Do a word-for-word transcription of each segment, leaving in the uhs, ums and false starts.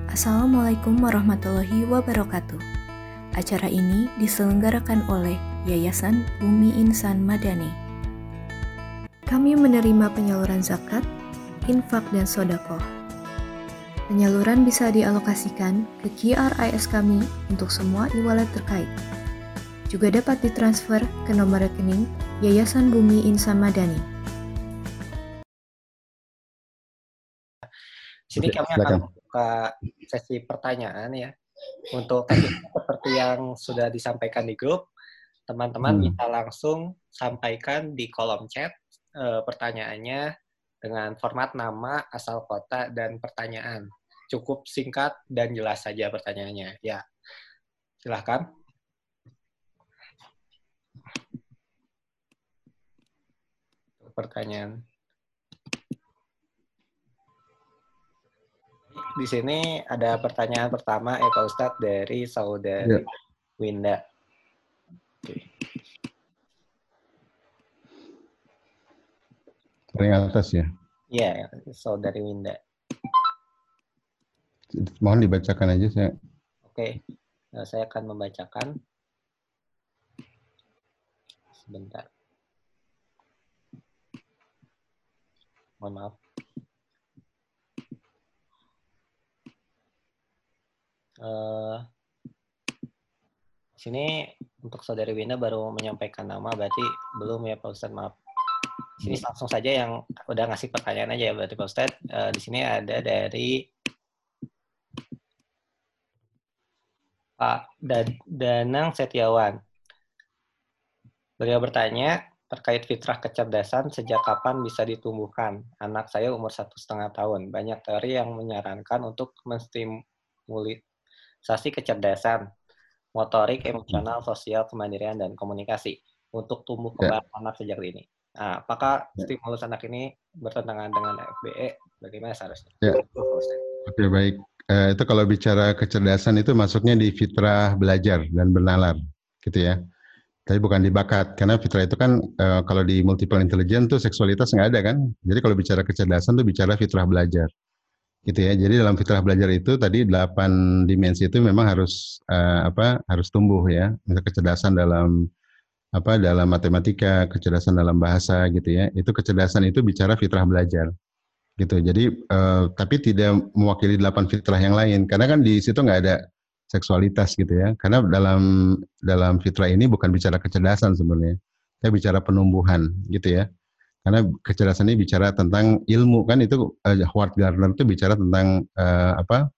Assalamualaikum warahmatullahi wabarakatuh. Acara ini diselenggarakan oleh Yayasan Bumi Insan Madani. Kami menerima penyaluran zakat, infak, dan sodakoh. Penyaluran bisa dialokasikan ke Q R I S kami untuk semua e-wallet terkait. Juga dapat ditransfer ke nomor rekening Yayasan Bumi Insan Madani. Sini Oke, kami akan silakan. membuka sesi pertanyaan ya. Untuk tekniknya seperti yang sudah disampaikan di grup, teman-teman Hmm. bisa langsung sampaikan di kolom chat eh, pertanyaannya dengan format nama, asal kota, dan pertanyaan. Cukup singkat dan jelas saja pertanyaannya. Ya, silahkan. Pertanyaan. Di sini ada pertanyaan pertama ya Pak Ustadz dari saudari Ya. Winda. Paling atas ya. Iya, saudari Winda. Mohon dibacakan aja saya. Oke, nah, saya akan membacakan. Sebentar. Mohon maaf. Uh, sini untuk saudari Winda baru menyampaikan nama, berarti belum ya Pak Ustadz, maaf. Sini langsung saja yang udah ngasih pertanyaan aja ya berarti Pak Ustadz. Uh, di sini ada dari Pak Danang Setiawan. Beliau bertanya terkait fitrah kecerdasan, sejak kapan bisa ditumbuhkan? Anak saya umur satu setengah tahun. Banyak teori yang menyarankan untuk menstimulasi kecerdasan, motorik, emosional, sosial, kemandirian, dan komunikasi untuk tumbuh kembang ya. Anak sejak dini. Nah, apakah ya. Stimulus anak ini bertentangan dengan F B E? Bagaimana seharusnya? Ya. Oke, baik. Eh, itu kalau bicara kecerdasan itu masuknya di fitrah belajar dan bernalar, gitu ya. Tapi bukan di bakat, karena fitrah itu kan eh, kalau di multiple intelligence tuh seksualitas nggak ada kan. Jadi kalau bicara kecerdasan tuh bicara fitrah belajar, gitu ya. Jadi dalam fitrah belajar itu tadi delapan dimensi itu memang harus eh, apa? Harus tumbuh ya. Misal kecerdasan dalam apa? Dalam matematika, kecerdasan dalam bahasa, gitu ya. Itu kecerdasan itu bicara fitrah belajar. Gitu. Jadi eh, tapi tidak mewakili delapan fitrah yang lain karena kan di situ nggak ada seksualitas gitu ya. Karena dalam dalam fitrah ini bukan bicara kecerdasan sebenarnya. Kita bicara penumbuhan gitu ya. Karena kecerdasan ini bicara tentang ilmu kan itu eh, Howard Gardner itu bicara tentang eh, apa?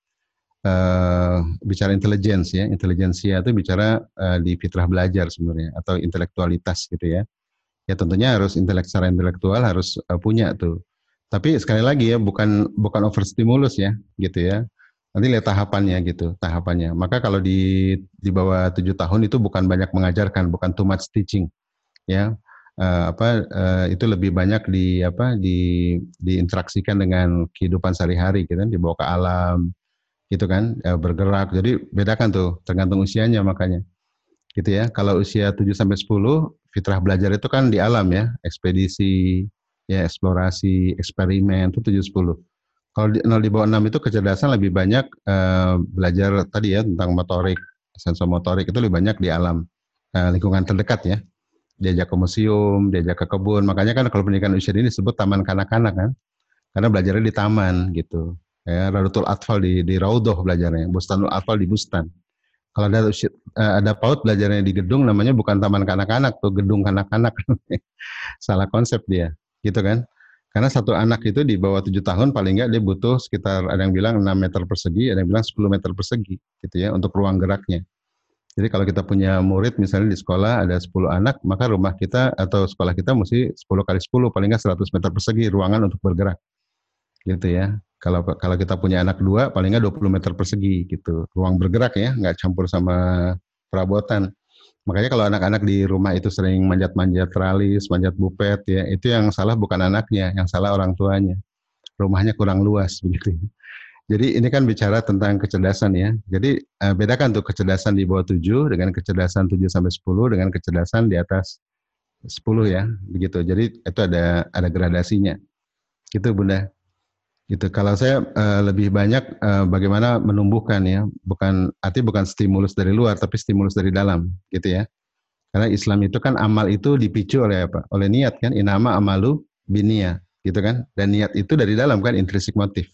Eh, bicara intelligence ya. Intelijensia itu bicara eh, di fitrah belajar sebenarnya atau intelektualitas gitu ya. Ya tentunya harus intelek secara intelektual harus uh, punya tuh. Tapi sekali lagi ya bukan bukan overstimulus ya gitu ya. Nanti lihat tahapannya gitu, tahapannya. Maka kalau di di bawah tujuh tahun itu bukan banyak mengajarkan, bukan too much teaching ya. Uh, apa uh, itu lebih banyak di apa di diinteraksikan dengan kehidupan sehari-hari gitu kan, dibawa ke alam gitu kan, uh, bergerak. Jadi bedakan tuh tergantung usianya makanya. Gitu ya. Kalau usia tujuh sampai sepuluh fitrah belajar itu kan di alam ya, ekspedisi, ya eksplorasi, eksperimen itu tujuh sepuluh. Kalau di, nol di bawah enam itu kecerdasan lebih banyak eh, belajar tadi ya tentang motorik, sensomotorik itu lebih banyak di alam, eh, lingkungan terdekat ya. Diajak ke museum, diajak ke kebun. Makanya kan kalau pendidikan usia ini disebut taman kanak-kanak kan. Karena belajarnya di taman gitu. Ya, Raudatul Atfal di di Raudhoh belajarnya, Bustanul Atfal di Bustan. Kalau ada ada PAUD belajarnya di gedung namanya bukan taman kanak-kanak tuh gedung kanak-kanak. Salah konsep dia, gitu kan? Karena satu anak itu di bawah tujuh tahun paling nggak dia butuh sekitar ada yang bilang enam meter persegi, ada yang bilang sepuluh meter persegi, gitu ya untuk ruang geraknya. Jadi kalau kita punya murid misalnya di sekolah ada sepuluh anak, maka rumah kita atau sekolah kita mesti sepuluh kali sepuluh paling nggak seratus meter persegi ruangan untuk bergerak. Gitu ya. Kalau kalau kita punya anak dua, paling nggak dua puluh meter persegi gitu. Ruang bergerak ya, nggak campur sama perabotan. Makanya kalau anak-anak di rumah itu sering manjat-manjat tralis, manjat bupet ya, itu yang salah bukan anaknya, yang salah orang tuanya. Rumahnya kurang luas begitu. Jadi ini kan bicara tentang kecerdasan ya. Jadi eh, bedakan tuh kecerdasan di bawah tujuh dengan kecerdasan tujuh sampai sepuluh dengan kecerdasan di atas sepuluh ya, begitu. Jadi itu ada ada gradasinya. Gitu Bunda. Gitu. Kalau saya uh, lebih banyak uh, bagaimana menumbuhkan ya, bukan arti bukan stimulus dari luar, tapi stimulus dari dalam, gitu ya. Karena Islam itu kan amal itu dipicu oleh apa? Oleh niat kan, inama amalu binia, gitu kan. Dan niat itu dari dalam kan, intrinsic motif.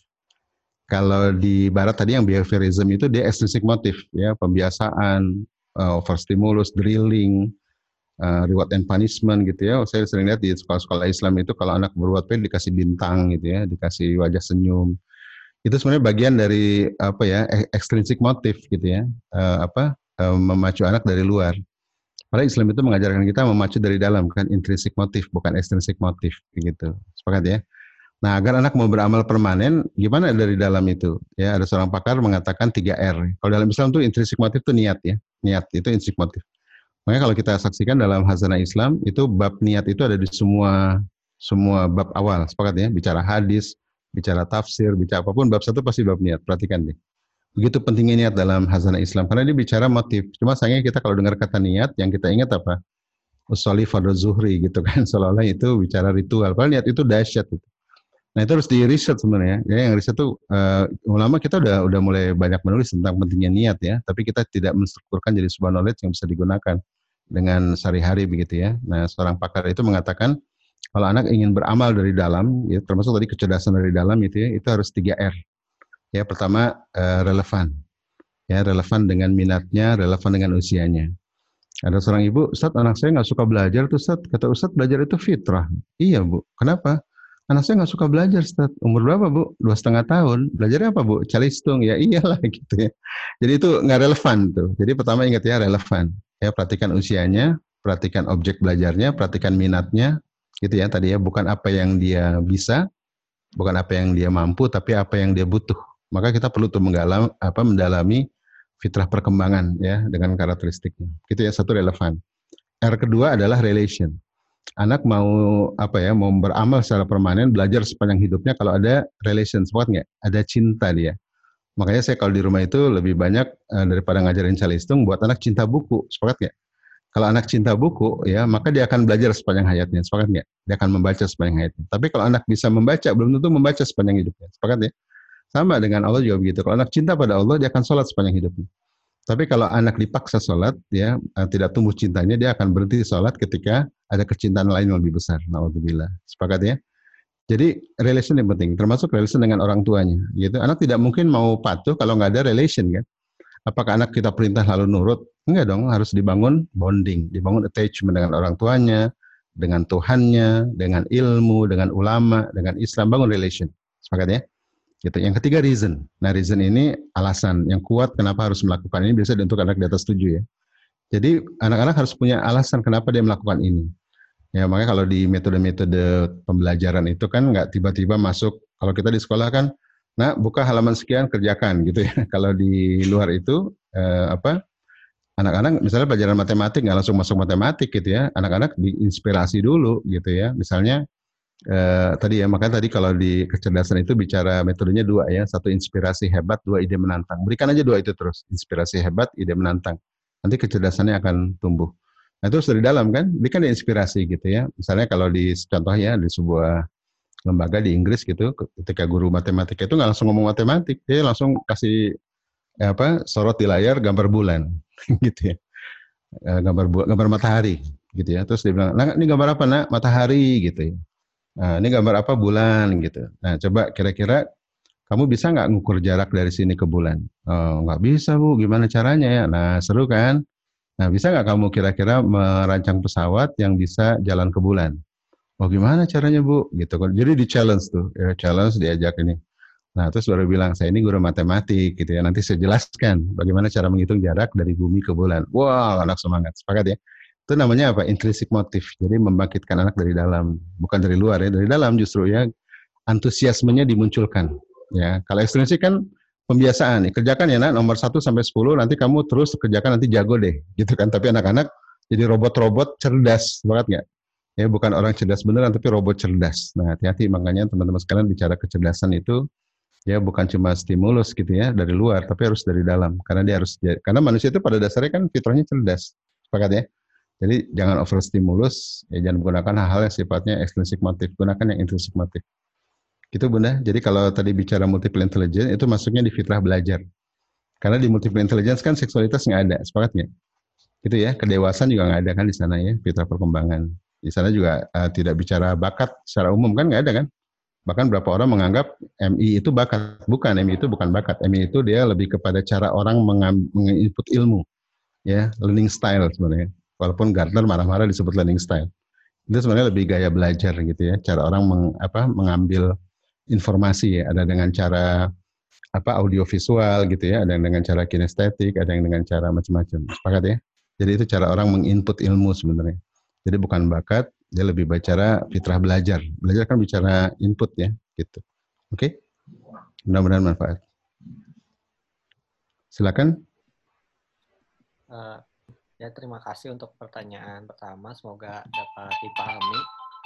Kalau di Barat tadi yang behaviorism itu dia extrinsic motif, ya, pembiasaan, uh, overstimulus, drilling, uh, reward and punishment gitu ya. Saya sering lihat di sekolah-sekolah Islam itu kalau anak berbuat baik dikasih bintang gitu ya, dikasih wajah senyum. Itu sebenarnya bagian dari apa ya, extrinsic motif gitu ya, uh, apa uh, memacu anak dari luar. Padahal Islam itu mengajarkan kita memacu dari dalam kan, intrinsic motif bukan extrinsic motif gitu. Sepakat ya? Nah, agar anak mau beramal permanen, gimana dari dalam itu? Ya, ada seorang pakar mengatakan tiga R. Kalau dalam Islam tuh intrinsic motif itu niat ya. Niat itu intrinsic motif. Makanya kalau kita saksikan dalam Hazanah Islam itu bab niat itu ada di semua semua bab awal. Sepakat ya? Bicara hadis, bicara tafsir, bicara apapun bab satu pasti bab niat. Perhatikan deh. Begitu pentingnya niat dalam Hazanah Islam karena dia bicara motif. Cuma sayangnya kita kalau dengar kata niat yang kita ingat apa? Usolli fardhu zuhri gitu kan, seolah-olah itu bicara ritual. Padahal niat itu dahsyat itu. Nah, itu harus di riset sebenarnya. Ya, yang riset tuh uh, ulama kita udah udah mulai banyak menulis tentang pentingnya niat ya, tapi kita tidak menstrukturkan jadi sebuah knowledge yang bisa digunakan dengan sehari-hari begitu ya. Nah, seorang pakar itu mengatakan kalau anak ingin beramal dari dalam, ya, termasuk tadi kecerdasan dari dalam itu ya, itu harus tiga R. Ya, pertama uh, relevan. Ya, relevan dengan minatnya, relevan dengan usianya. Ada seorang ibu, Ustaz, anak saya nggak suka belajar tuh, Ustaz. Kata Ustaz, belajar itu fitrah. Iya, Bu. Kenapa? Anak saya nggak suka belajar, Ustaz. Umur berapa, Bu? Dua setengah tahun. Belajarnya apa, Bu? Calistung. Ya iyalah gitu ya. Jadi itu nggak relevan tuh. Jadi pertama ingat ya, relevan. Ya, perhatikan usianya, perhatikan objek belajarnya, perhatikan minatnya, gitu ya tadi ya. Bukan apa yang dia bisa, bukan apa yang dia mampu, tapi apa yang dia butuh. Maka kita perlu tuh menggalam, apa, mendalami fitrah perkembangan ya dengan karakteristiknya. Gitu ya, satu relevan. R kedua adalah relation. Anak mau apa ya, mau beramal secara permanen, belajar sepanjang hidupnya kalau ada relation, sepakat nggak? Ada cinta dia. Makanya saya kalau di rumah itu lebih banyak uh, daripada ngajarin calistung, buat anak cinta buku, sepakat nggak? Kalau anak cinta buku ya, maka dia akan belajar sepanjang hayatnya, sepakat nggak? Dia akan membaca sepanjang hayatnya. Tapi kalau anak bisa membaca, belum tentu membaca sepanjang hidupnya, sepakat ya? Sama dengan Allah juga begitu. Kalau anak cinta pada Allah, dia akan sholat sepanjang hidupnya. Tapi kalau anak dipaksa sholat, ya tidak tumbuh cintanya, dia akan berhenti sholat ketika ada kecintaan lain yang lebih besar. Na'udzubillah. Sepakat ya? Jadi relation yang penting, termasuk relation dengan orang tuanya. Gitu. Anak tidak mungkin mau patuh kalau nggak ada relation kan? Apakah anak kita perintah lalu nurut? Enggak dong, harus dibangun bonding, dibangun attachment dengan orang tuanya, dengan Tuhannya, dengan ilmu, dengan ulama, dengan Islam, bangun relation. Sepakat ya? Gitu. Yang ketiga reason. Nah, reason ini alasan yang kuat kenapa harus melakukan ini, biasanya untuk anak di atas tujuh ya. Jadi anak-anak harus punya alasan kenapa dia melakukan ini. Ya, makanya kalau di metode-metode pembelajaran itu kan nggak tiba-tiba masuk, kalau kita di sekolah kan, nah buka halaman sekian kerjakan gitu ya. Kalau di luar itu eh, apa? Anak-anak misalnya pelajaran matematik nggak langsung masuk matematik gitu ya. Anak-anak diinspirasi dulu gitu ya. Misalnya Eh, tadi ya, makanya tadi kalau di kecerdasan itu bicara metodenya dua ya, satu inspirasi hebat, dua ide menantang. Berikan aja dua itu terus, inspirasi hebat, ide menantang. Nanti kecerdasannya akan tumbuh. Nah itu dari dalam kan, berikan dia inspirasi gitu ya. Misalnya kalau di contohnya di sebuah lembaga di Inggris gitu, ketika guru matematika itu nggak langsung ngomong matematik, dia langsung kasih eh, apa sorot di layar gambar bulan gitu ya, eh, gambar bu gambar matahari gitu ya. Terus dia bilang, nah ini gambar apa nak? Matahari gitu ya. Nah, ini gambar apa? Bulan gitu. Nah, coba kira-kira kamu bisa nggak ngukur jarak dari sini ke bulan? Oh, nggak bisa, Bu. Gimana caranya ya? Nah, seru kan? Nah, bisa nggak kamu kira-kira merancang pesawat yang bisa jalan ke bulan? Oh, gimana caranya, Bu? Gitu kan. Jadi di challenge tuh, ya, challenge diajak ini. Nah, terus baru bilang, saya ini guru matematik gitu ya. Nanti saya jelaskan bagaimana cara menghitung jarak dari bumi ke bulan. Wah, wow, anak semangat. Sepakat ya? Itu namanya apa? Intrinsic motif. Jadi membangkitkan anak dari dalam, bukan dari luar ya, dari dalam justru ya, antusiasmenya dimunculkan. Ya, kalau ekstrinsik kan pembiasaan. Kerjakan ya nak, nomor satu sampai sepuluh, nanti kamu terus kerjakan, nanti jago deh, gitu kan. Tapi anak-anak jadi robot-robot cerdas, banget nggak? Ya, bukan orang cerdas beneran, tapi robot cerdas. Nah, hati-hati makanya teman-teman sekalian bicara kecerdasan itu, ya bukan cuma stimulus gitu ya dari luar, tapi harus dari dalam. Karena dia harus, karena manusia itu pada dasarnya kan fitrahnya cerdas, sepakat ya. Jadi jangan over stimulus, ya jangan menggunakan hal-hal yang sifatnya extrinsic motif, gunakan yang intrinsic motif. Gitu Bunda. Jadi kalau tadi bicara multiple intelligence itu masuknya di fitrah belajar. Karena di multiple intelligence kan seksualitas nggak ada, sepakat nggak? Gitu ya. Kedewasaan juga nggak ada kan di sana ya, fitrah perkembangan. Di sana juga uh, tidak bicara bakat secara umum kan nggak ada kan? Bahkan berapa orang menganggap M I itu bakat. Bukan, M I itu bukan bakat. M I itu dia lebih kepada cara orang menginput ilmu. Ya, learning style sebenarnya. Walaupun Gardner marah-marah disebut learning style. Itu sebenarnya lebih gaya belajar gitu ya. Cara orang meng, apa, mengambil informasi ya. Ada dengan cara apa audiovisual gitu ya. Ada yang dengan cara kinestetik, ada yang dengan cara macam-macam. Sepakat ya? Jadi itu cara orang menginput ilmu sebenarnya. Jadi bukan bakat, dia lebih bicara fitrah belajar. Belajar kan bicara input ya, gitu. Oke? Okay? Mudah-mudahan manfaat. Silakan. Uh, ya terima kasih untuk pertanyaan pertama. Semoga dapat dipahami.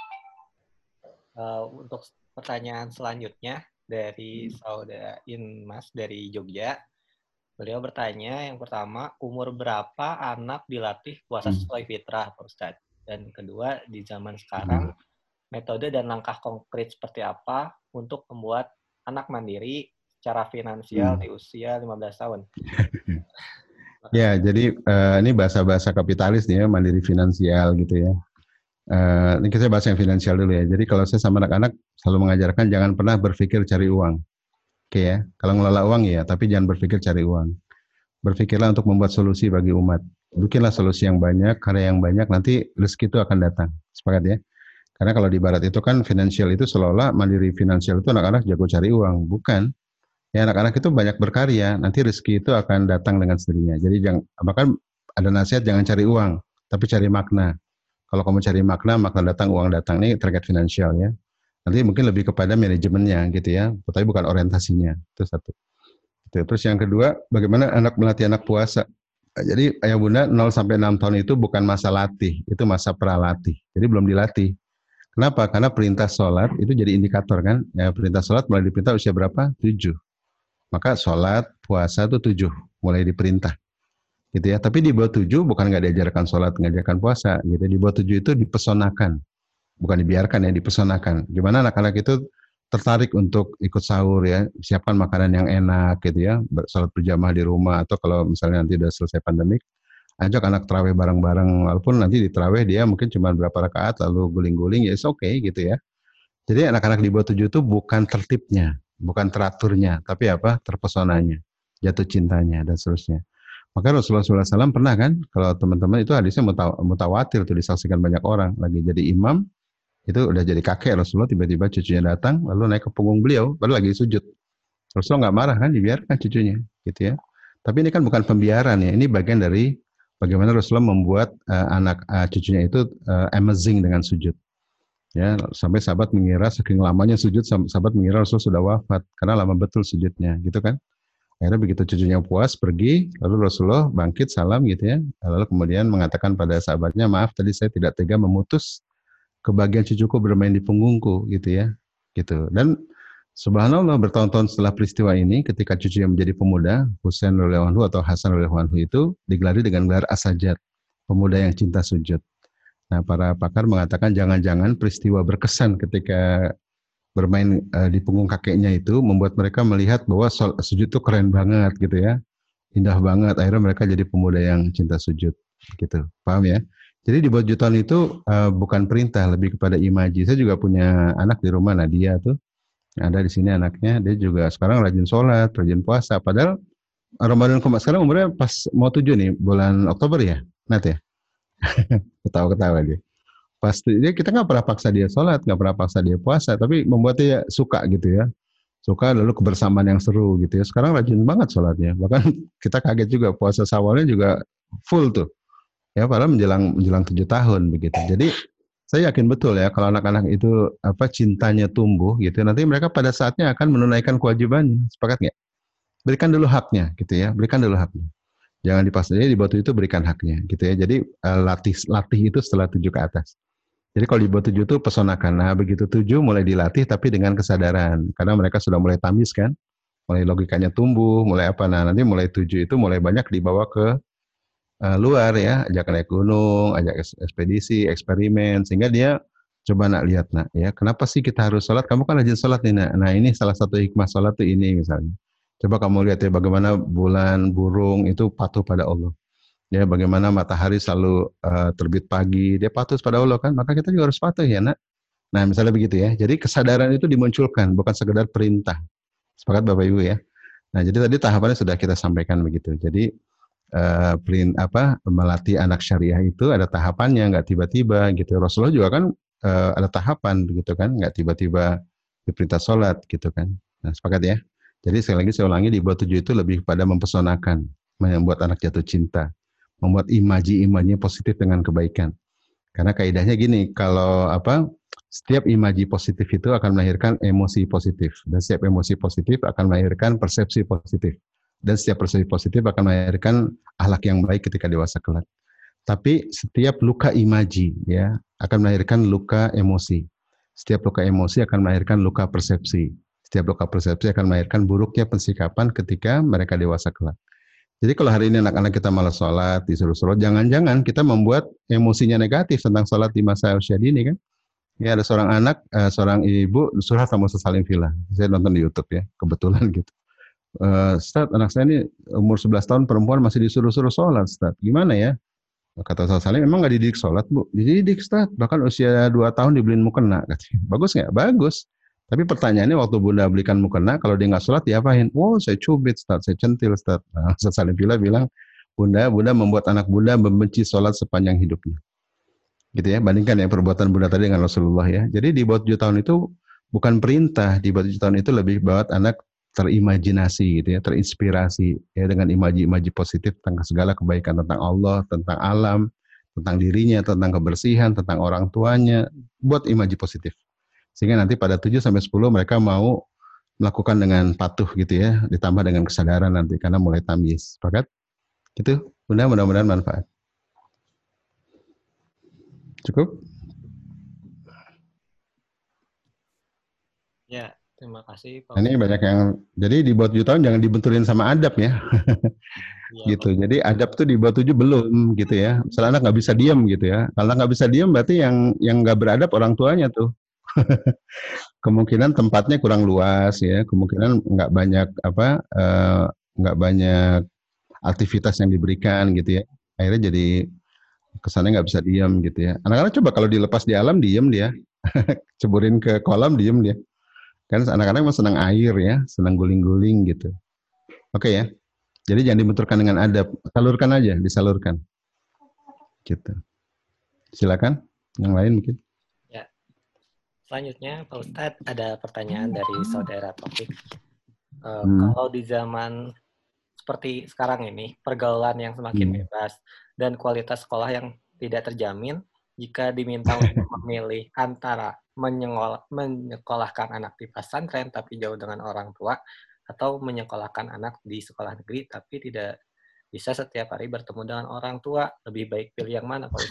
Uh, untuk pertanyaan selanjutnya dari saudara Inmas dari Jogja. Beliau bertanya yang pertama, umur berapa anak dilatih puasa sesuai fitrah, Pak Ustadz? Dan kedua, di zaman sekarang, metode dan langkah konkret seperti apa untuk membuat anak mandiri secara finansial hmm. di usia lima belas tahun? Ya, jadi uh, ini bahasa-bahasa kapitalis nih ya, mandiri finansial gitu ya. Uh, ini kita bahas yang finansial dulu ya. Jadi kalau saya sama anak-anak selalu mengajarkan jangan pernah berpikir cari uang. Oke okay ya, kalau ngelola uang ya, tapi jangan berpikir cari uang. Berpikirlah untuk membuat solusi bagi umat. Bikinlah solusi yang banyak, karya yang banyak, nanti rezeki itu akan datang. Sepakat ya? Karena kalau di barat itu kan finansial itu seolah-olah mandiri finansial itu anak-anak jago cari uang. Bukan. Ya anak-anak itu banyak berkarya, nanti rezeki itu akan datang dengan sendirinya. Jadi jangan, bahkan ada nasihat jangan cari uang, tapi cari makna. Kalau kamu cari makna, makna datang, uang datang. Ini terkait finansial ya. Nanti mungkin lebih kepada manajemennya gitu ya, tapi bukan orientasinya. Itu satu. Terus yang kedua, bagaimana anak melatih anak puasa. Jadi ayah bunda nol sampai enam tahun itu bukan masa latih, itu masa pralatih. Jadi belum dilatih. Kenapa? Karena perintah sholat itu jadi indikator kan. Ya, perintah sholat mulai diperintah usia berapa? tujuh. Maka sholat, puasa itu tujuh, mulai diperintah. Gitu ya. Tapi di bawah tujuh bukan nggak diajarkan sholat, diajarkan puasa. Gitu. Di bawah tujuh itu dipesonakan. Bukan dibiarkan ya, dipesonakan. Gimana anak-anak itu tertarik untuk ikut sahur ya, siapkan makanan yang enak gitu ya, sholat berjamaah di rumah, atau kalau misalnya nanti udah selesai pandemik, ajak anak terawih bareng-bareng, walaupun nanti di terawih dia mungkin cuma berapa rakaat lalu guling-guling, ya oke okay, gitu ya. Jadi anak-anak di bawah tujuh itu bukan tertibnya, bukan teraturnya, tapi apa? Terpesonanya, jatuh cintanya, dan seterusnya. Maka Rasulullah shallallahu alaihi wasallam pernah kan, kalau teman-teman itu hadisnya mutawatir, itu disaksikan banyak orang, lagi jadi imam, itu udah jadi kakek Rasulullah, tiba-tiba cucunya datang lalu naik ke punggung beliau baru lagi sujud. Rasulullah nggak marah kan, dibiarkan cucunya gitu ya. Tapi ini kan bukan pembiaran ya, ini bagian dari bagaimana Rasulullah membuat uh, anak uh, cucunya itu uh, amazing dengan sujud ya, sampai sahabat mengira saking lamanya sujud, sahabat mengira Rasul sudah wafat karena lama betul sujudnya gitu kan. Akhirnya begitu cucunya puas pergi, lalu Rasulullah bangkit salam gitu ya, lalu kemudian mengatakan pada sahabatnya, maaf tadi saya tidak tega memutus kebahagiaan cucuku bermain di punggungku gitu ya, gitu. Dan subhanallah bertahun-tahun setelah peristiwa ini, ketika cucunya menjadi pemuda, Husain radhiyallahu anhu atau Hasan radhiyallahu anhu itu digelari dengan gelar as-sajjad, pemuda yang cinta sujud. Nah, para pakar mengatakan jangan-jangan peristiwa berkesan ketika bermain uh, di punggung kakeknya itu membuat mereka melihat bahwa sujud itu keren banget gitu ya, indah banget. Akhirnya mereka jadi pemuda yang cinta sujud, gitu. Paham ya? Jadi di bawah jutaan itu uh, bukan perintah, lebih kepada imaji. Saya juga punya anak di rumah, Nadia tuh. Ada di sini anaknya, dia juga sekarang rajin sholat, rajin puasa. Padahal Ramadan kemarin sekarang umurnya pas mau tujuh nih, bulan Oktober ya, Nat ya? Ketawa-ketawa dia. Pasti dia, kita nggak pernah paksa dia sholat, nggak pernah paksa dia puasa, tapi membuat dia suka gitu ya. Suka lalu kebersamaan yang seru gitu ya. Sekarang rajin banget sholatnya. Bahkan kita kaget juga, puasa Syawalnya juga full tuh. Ya, padahal menjelang menjelang tujuh tahun begitu. Jadi saya yakin betul ya kalau anak-anak itu apa cintanya tumbuh gitu, nanti mereka pada saatnya akan menunaikan kewajibannya. Sepakat nggak? Berikan dulu haknya gitu ya, berikan dulu haknya. Jangan dipaksa, di bawah itu berikan haknya gitu ya. Jadi uh, latih latih itu setelah tujuh ke atas. Jadi kalau di bawah tujuh itu pesonakan. Nah begitu tujuh mulai dilatih tapi dengan kesadaran, karena mereka sudah mulai tamis kan, mulai logikanya tumbuh, mulai apa. Nah nanti mulai tujuh itu mulai banyak dibawa ke Uh, luar ya, ajak naik gunung, ajak ekspedisi, eksperimen, sehingga dia Coba nak lihat nak, ya kenapa sih kita harus sholat? Kamu kan rajin sholat nih nak. Nah ini salah satu hikmah sholat tuh ini misalnya. Coba kamu lihat ya bagaimana bulan, burung itu patuh pada Allah. Ya bagaimana matahari selalu uh, terbit pagi, dia patuh pada Allah kan. Maka kita juga harus patuh ya nak. Nah misalnya begitu ya. Jadi kesadaran itu dimunculkan, bukan sekedar perintah. Sepakat Bapak Ibu ya. Nah jadi tadi tahapannya sudah kita sampaikan begitu. Jadi uh, print apa melatih anak syariah itu ada tahapannya, nggak tiba-tiba gitu. Rasulullah juga kan uh, ada tahapan begitu kan, nggak tiba-tiba diperintah sholat gitu kan. Nah sepakat ya. Jadi sekali lagi saya ulangi di bawah tujuh itu lebih pada mempesonakan, membuat anak jatuh cinta, membuat imaji-imajinya positif dengan kebaikan. Karena kaidahnya gini, kalau apa setiap imaji positif itu akan melahirkan emosi positif, dan setiap emosi positif akan melahirkan persepsi positif, dan setiap persepsi positif akan melahirkan akhlak yang baik ketika dewasa kelak. Tapi setiap luka imaji ya akan melahirkan luka emosi. Setiap luka emosi akan melahirkan luka persepsi. Setiap luka persepsi akan melahirkan buruknya pensikapan ketika mereka dewasa kelak. Jadi kalau hari ini anak-anak kita malas sholat, disuruh sholat, jangan-jangan kita membuat emosinya negatif tentang sholat di masa usia dini kan. Ya ada seorang anak, uh, seorang ibu surat sama Ustaz Salim Villa. Saya nonton di YouTube ya, kebetulan gitu. Uh, Ustaz, anak saya ini umur sebelas tahun perempuan masih disuruh-suruh sholat, Ustaz. Gimana ya? Kata Ustaz Salim, memang nggak dididik sholat, Bu. Dididik, Ustaz. Bahkan usia dua tahun dibeliin mukena. Bagus nggak? Bagus. Tapi pertanyaannya waktu Bunda belikan mukena, kalau dia nggak sholat diapain? Wow, saya cubit, Ustaz. Saya centil, Ustaz. Nah, Ustaz Salim Villa bilang, Bunda, Bunda membuat anak Bunda membenci sholat sepanjang hidupnya. Gitu ya, bandingkan ya perbuatan Bunda tadi dengan Rasulullah ya. Jadi di bawah tujuh tahun itu bukan perintah, di bawah tujuh tahun itu lebih buat anak terimajinasi gitu ya, terinspirasi ya dengan imaji-imaji positif tentang segala kebaikan tentang Allah, tentang alam, tentang dirinya, tentang kebersihan, tentang orang tuanya, buat imaji positif. Sehingga nanti pada tujuh sampai sepuluh mereka mau melakukan dengan patuh gitu ya, ditambah dengan kesadaran nanti karena mulai tamyiz. Sepakat? Gitu. Bunda, mudah-mudahan manfaat. Cukup? Ya, terima kasih Pak. Nah, ini banyak yang, jadi di bawah tujuh tahun jangan dibetulin sama adab ya. Ya gitu. Pak. Jadi adab tuh di bawah tujuh belum gitu ya. Misalnya anak nggak bisa diam gitu ya. Kalau nggak bisa diam berarti yang yang nggak beradab orang tuanya tuh. Kemungkinan tempatnya kurang luas ya. Kemungkinan nggak banyak apa, uh, nggak banyak aktivitas yang diberikan gitu ya. Akhirnya jadi kesannya nggak bisa diam gitu ya. Anak-anak coba kalau dilepas di alam diem dia. Ceburin ke kolam diem dia. Kan anak-anak memang senang air ya, senang guling-guling gitu. Oke ya. Jadi jangan dibenturkan dengan adab, salurkan aja, disalurkan. Gitu. Silakan, yang lain mungkin. Ya. Selanjutnya Pak Ustadz ada pertanyaan dari saudara Taufik. Uh, hmm. Kalau di zaman seperti sekarang ini, pergaulan yang semakin hmm. bebas dan kualitas sekolah yang tidak terjamin, jika diminta untuk memilih antara menyekolahkan anak di pesantren tapi jauh dengan orang tua, atau menyekolahkan anak di sekolah negeri tapi tidak bisa setiap hari bertemu dengan orang tua, lebih baik pilih yang mana Pak?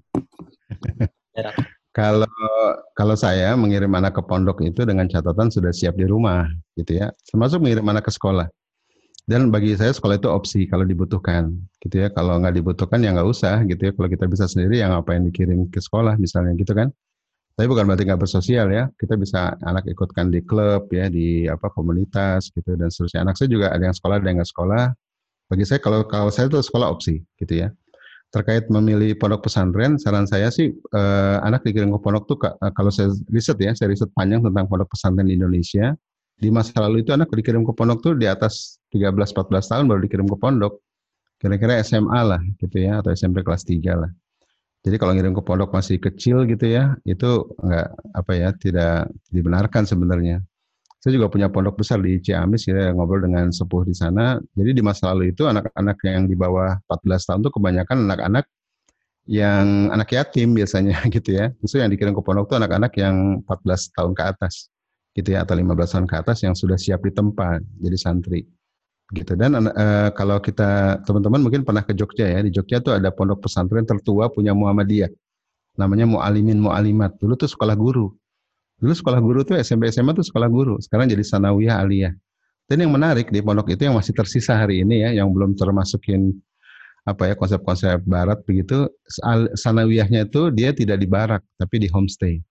Kalau kalau saya mengirim anak ke pondok itu dengan catatan sudah siap di rumah gitu ya, termasuk mengirim anak ke sekolah. Dan bagi saya sekolah itu opsi kalau dibutuhkan gitu ya. Kalau nggak dibutuhkan ya nggak usah gitu ya. Kalau kita bisa sendiri ya ngapain dikirim ke sekolah misalnya gitu kan. Tapi bukan berarti nggak bersosial ya. Kita bisa anak ikutkan di klub ya, di apa komunitas gitu dan seterusnya. Anak saya juga ada yang sekolah, ada yang nggak sekolah. Bagi saya kalau kalau saya itu sekolah opsi gitu ya. Terkait memilih pondok pesantren, saran saya sih eh, anak dikirim ke pondok tuh kalau saya riset ya, saya riset panjang tentang pondok pesantren di Indonesia. Di masa lalu itu anak dikirim ke pondok tuh di atas tiga belas empat belas tahun baru dikirim ke pondok. Kira-kira S M A lah gitu ya, atau S M P kelas tiga lah. Jadi kalau ngirim ke pondok masih kecil gitu ya, itu enggak apa ya, tidak dibenarkan sebenarnya. Saya juga punya pondok besar di Ciamis ya, ngobrol dengan sepuh di sana. Jadi di masa lalu itu anak-anak yang di bawah empat belas tahun tuh kebanyakan anak-anak yang anak yatim biasanya gitu ya. Justru yang dikirim ke pondok tuh anak-anak yang empat belas tahun ke atas gitu ya, atau lima belas tahun ke atas yang sudah siap ditempa jadi santri gitu. Dan uh, kalau kita teman-teman mungkin pernah ke Jogja ya, di Jogja tuh ada pondok pesantren tertua punya Muhammadiyah namanya Mu'alimin Mu'alimat. Dulu tuh sekolah guru, dulu sekolah guru tuh S M P S M A tuh sekolah guru, sekarang jadi sanawiyah aliyah. Dan yang menarik di pondok itu yang masih tersisa hari ini ya, yang belum termasukin apa ya konsep-konsep barat begitu, sanawiyahnya itu dia tidak di barak tapi di homestay.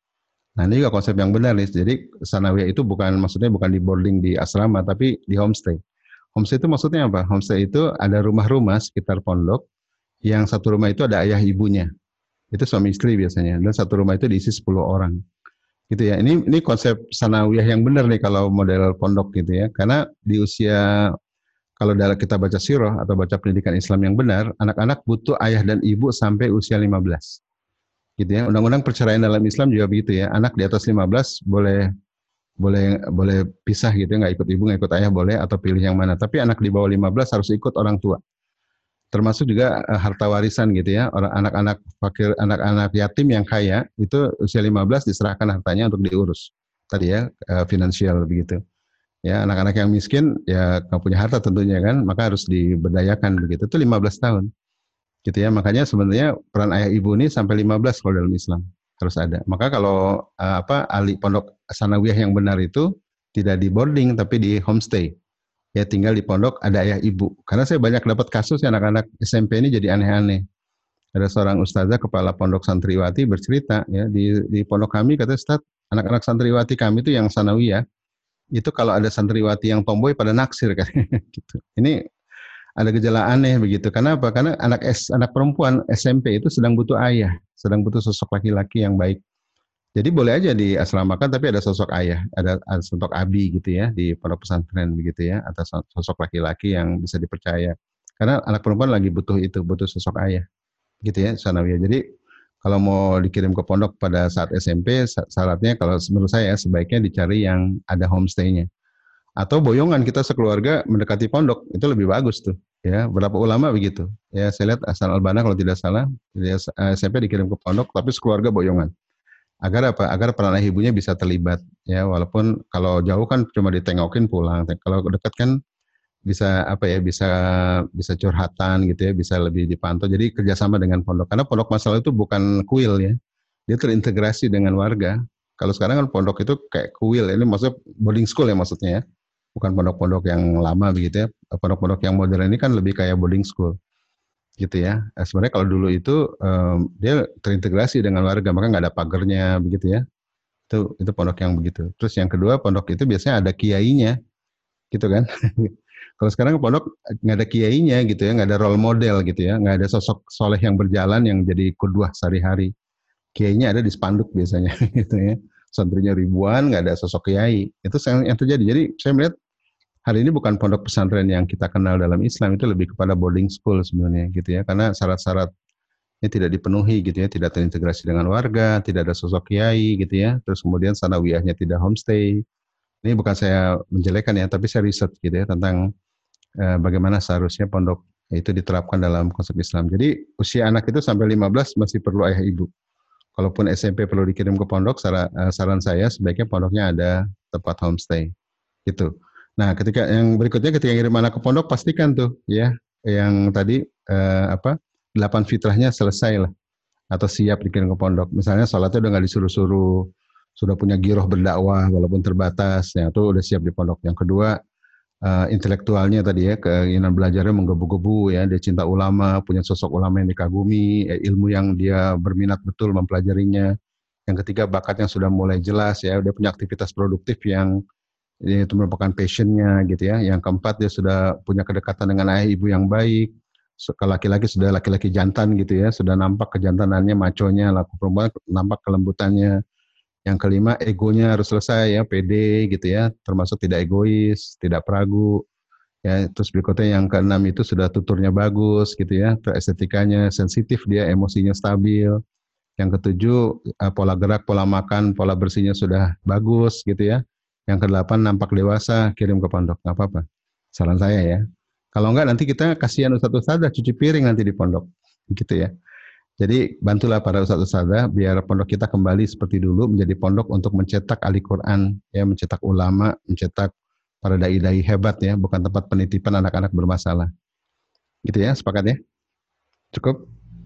Nah, ini juga konsep yang benar nih. Jadi sanawiyah itu bukan maksudnya bukan di boarding di asrama, tapi di homestay. Homestay itu maksudnya apa? Homestay itu ada rumah-rumah sekitar pondok, yang satu rumah itu ada ayah ibunya. Itu suami istri biasanya. Dan satu rumah itu diisi sepuluh orang. Gitu ya. Ini ini konsep sanawiyah yang benar nih kalau model pondok gitu ya. Karena di usia kalau dalam kita baca sirah atau baca pendidikan Islam yang benar, anak-anak butuh ayah dan ibu sampai usia lima belas. Gitu ya. Undang-undang perceraian dalam Islam juga begitu ya. Anak di atas lima belas boleh boleh boleh pisah gitu ya, nggak ikut ibu, nggak ikut ayah boleh, atau pilih yang mana. Tapi anak di bawah lima belas harus ikut orang tua. Termasuk juga uh, harta warisan gitu ya. Orang anak-anak fakir, anak-anak yatim yang kaya itu usia lima belas diserahkan hartanya untuk diurus. Tadi ya, uh, finansial begitu. Ya, anak-anak yang miskin ya nggak punya harta tentunya kan, maka harus diberdayakan begitu. Itu lima belas tahun. Gitu ya. Makanya sebenarnya peran ayah ibu ini sampai lima belas kalau dalam Islam harus ada. Maka kalau uh, apa ahli pondok sanawiyah yang benar itu tidak di boarding tapi di homestay. Ya tinggal di pondok ada ayah ibu. Karena saya banyak dapat kasus ya anak-anak S M P ini jadi aneh-aneh. Ada seorang ustazah kepala pondok santriwati bercerita ya di di pondok kami kata Ustaz, anak-anak santriwati kami itu yang sanawiyah itu kalau ada santriwati yang tomboy pada naksir kan gitu. Ini ada gejala aneh begitu. Karena apa? Karena anak S, anak perempuan S M P itu sedang butuh ayah, sedang butuh sosok laki-laki yang baik. Jadi boleh aja diasramakan tapi ada sosok ayah, ada, ada sosok abi gitu ya di pondok pesantren begitu ya, atau sosok laki-laki yang bisa dipercaya. Karena anak perempuan lagi butuh itu, butuh sosok ayah gitu ya sanawiyah. Jadi kalau mau dikirim ke pondok pada saat S M P syaratnya kalau menurut saya sebaiknya dicari yang ada homestay-nya. Atau boyongan kita sekeluarga mendekati pondok itu lebih bagus tuh ya. Berapa ulama begitu ya, saya lihat Hasan Al-Banna kalau tidak salah dia S M P dikirim ke pondok tapi sekeluarga boyongan. Agar apa? Agar peran ayah ibunya bisa terlibat ya, walaupun kalau jauh kan cuma ditengokin pulang. Kalau dekat kan bisa apa ya? Bisa bisa curhatan gitu ya, bisa lebih dipantau. Jadi kerjasama dengan pondok. Karena pondok masalah itu bukan kuil ya, dia terintegrasi dengan warga. Kalau sekarang kan pondok itu kayak kuil, ini maksudnya boarding school ya maksudnya ya, bukan pondok-pondok yang lama begitu ya. Pondok-pondok yang modern ini kan lebih kayak boarding school gitu ya. Nah, sebenarnya kalau dulu itu um, dia terintegrasi dengan warga, maka nggak ada pagernya begitu ya. Itu itu pondok yang begitu. Terus yang kedua pondok itu biasanya ada kiainya, gitu kan. Kalau sekarang pondok nggak ada kiainya gitu ya, nggak ada role model gitu ya, nggak ada sosok soleh yang berjalan yang jadi qudwah sehari-hari. Kiainya ada di spanduk biasanya gitu ya. Santrinya ribuan, nggak ada sosok kiai. Itu yang terjadi. Jadi saya melihat hari ini bukan pondok pesantren yang kita kenal dalam Islam, itu lebih kepada boarding school sebenarnya gitu ya, karena syarat-syaratnya tidak dipenuhi gitu ya, tidak terintegrasi dengan warga, tidak ada sosok kiai gitu ya, terus kemudian sanawiyahnya tidak homestay. Ini bukan saya menjelekan ya, tapi saya riset gitu ya tentang eh, bagaimana seharusnya pondok itu diterapkan dalam konsep Islam. Jadi usia anak itu sampai lima belas masih perlu ayah ibu. Kalaupun S M P perlu dikirim ke pondok, saran, saran saya sebaiknya pondoknya ada tempat homestay gitu. Nah, ketika yang berikutnya ketika ngirim anak ke pondok pastikan tuh ya yang tadi eh, apa delapan fitrahnya selesai lah atau siap dikirim ke pondok. Misalnya sholatnya udah nggak disuruh-suruh, sudah punya giroh berdakwah walaupun terbatas, ya itu udah siap di pondok. Yang kedua eh, intelektualnya tadi ya keinginan belajarnya menggebu-gebu ya, dia cinta ulama, punya sosok ulama yang dikagumi, ya, ilmu yang dia berminat betul mempelajarinya. Yang ketiga bakatnya sudah mulai jelas ya, dia punya aktivitas produktif yang ini itu merupakan passionnya gitu ya. Yang keempat dia sudah punya kedekatan dengan ayah ibu yang baik. Kalau laki-laki sudah laki-laki jantan gitu ya, sudah nampak kejantanannya, maconya, laku perempuan nampak kelembutannya. Yang kelima egonya harus selesai ya, pede gitu ya, termasuk tidak egois, tidak peragu. Ya, terus berikutnya yang keenam itu sudah tuturnya bagus gitu ya, estetikanya sensitif, dia emosinya stabil. Yang ketujuh pola gerak, pola makan, pola bersihnya sudah bagus gitu ya. Yang kedelapan nampak dewasa, kirim ke pondok, nggak apa-apa. Saran saya ya. Kalau enggak nanti kita kasihan ustadz-ustadzah cuci piring nanti di pondok, gitu ya. Jadi bantulah para ustadz-ustadzah biar pondok kita kembali seperti dulu menjadi pondok untuk mencetak ahli Quran, ya, mencetak ulama, mencetak para dai-dai hebat ya, bukan tempat penitipan anak-anak bermasalah. Gitu ya, sepakat ya? Cukup?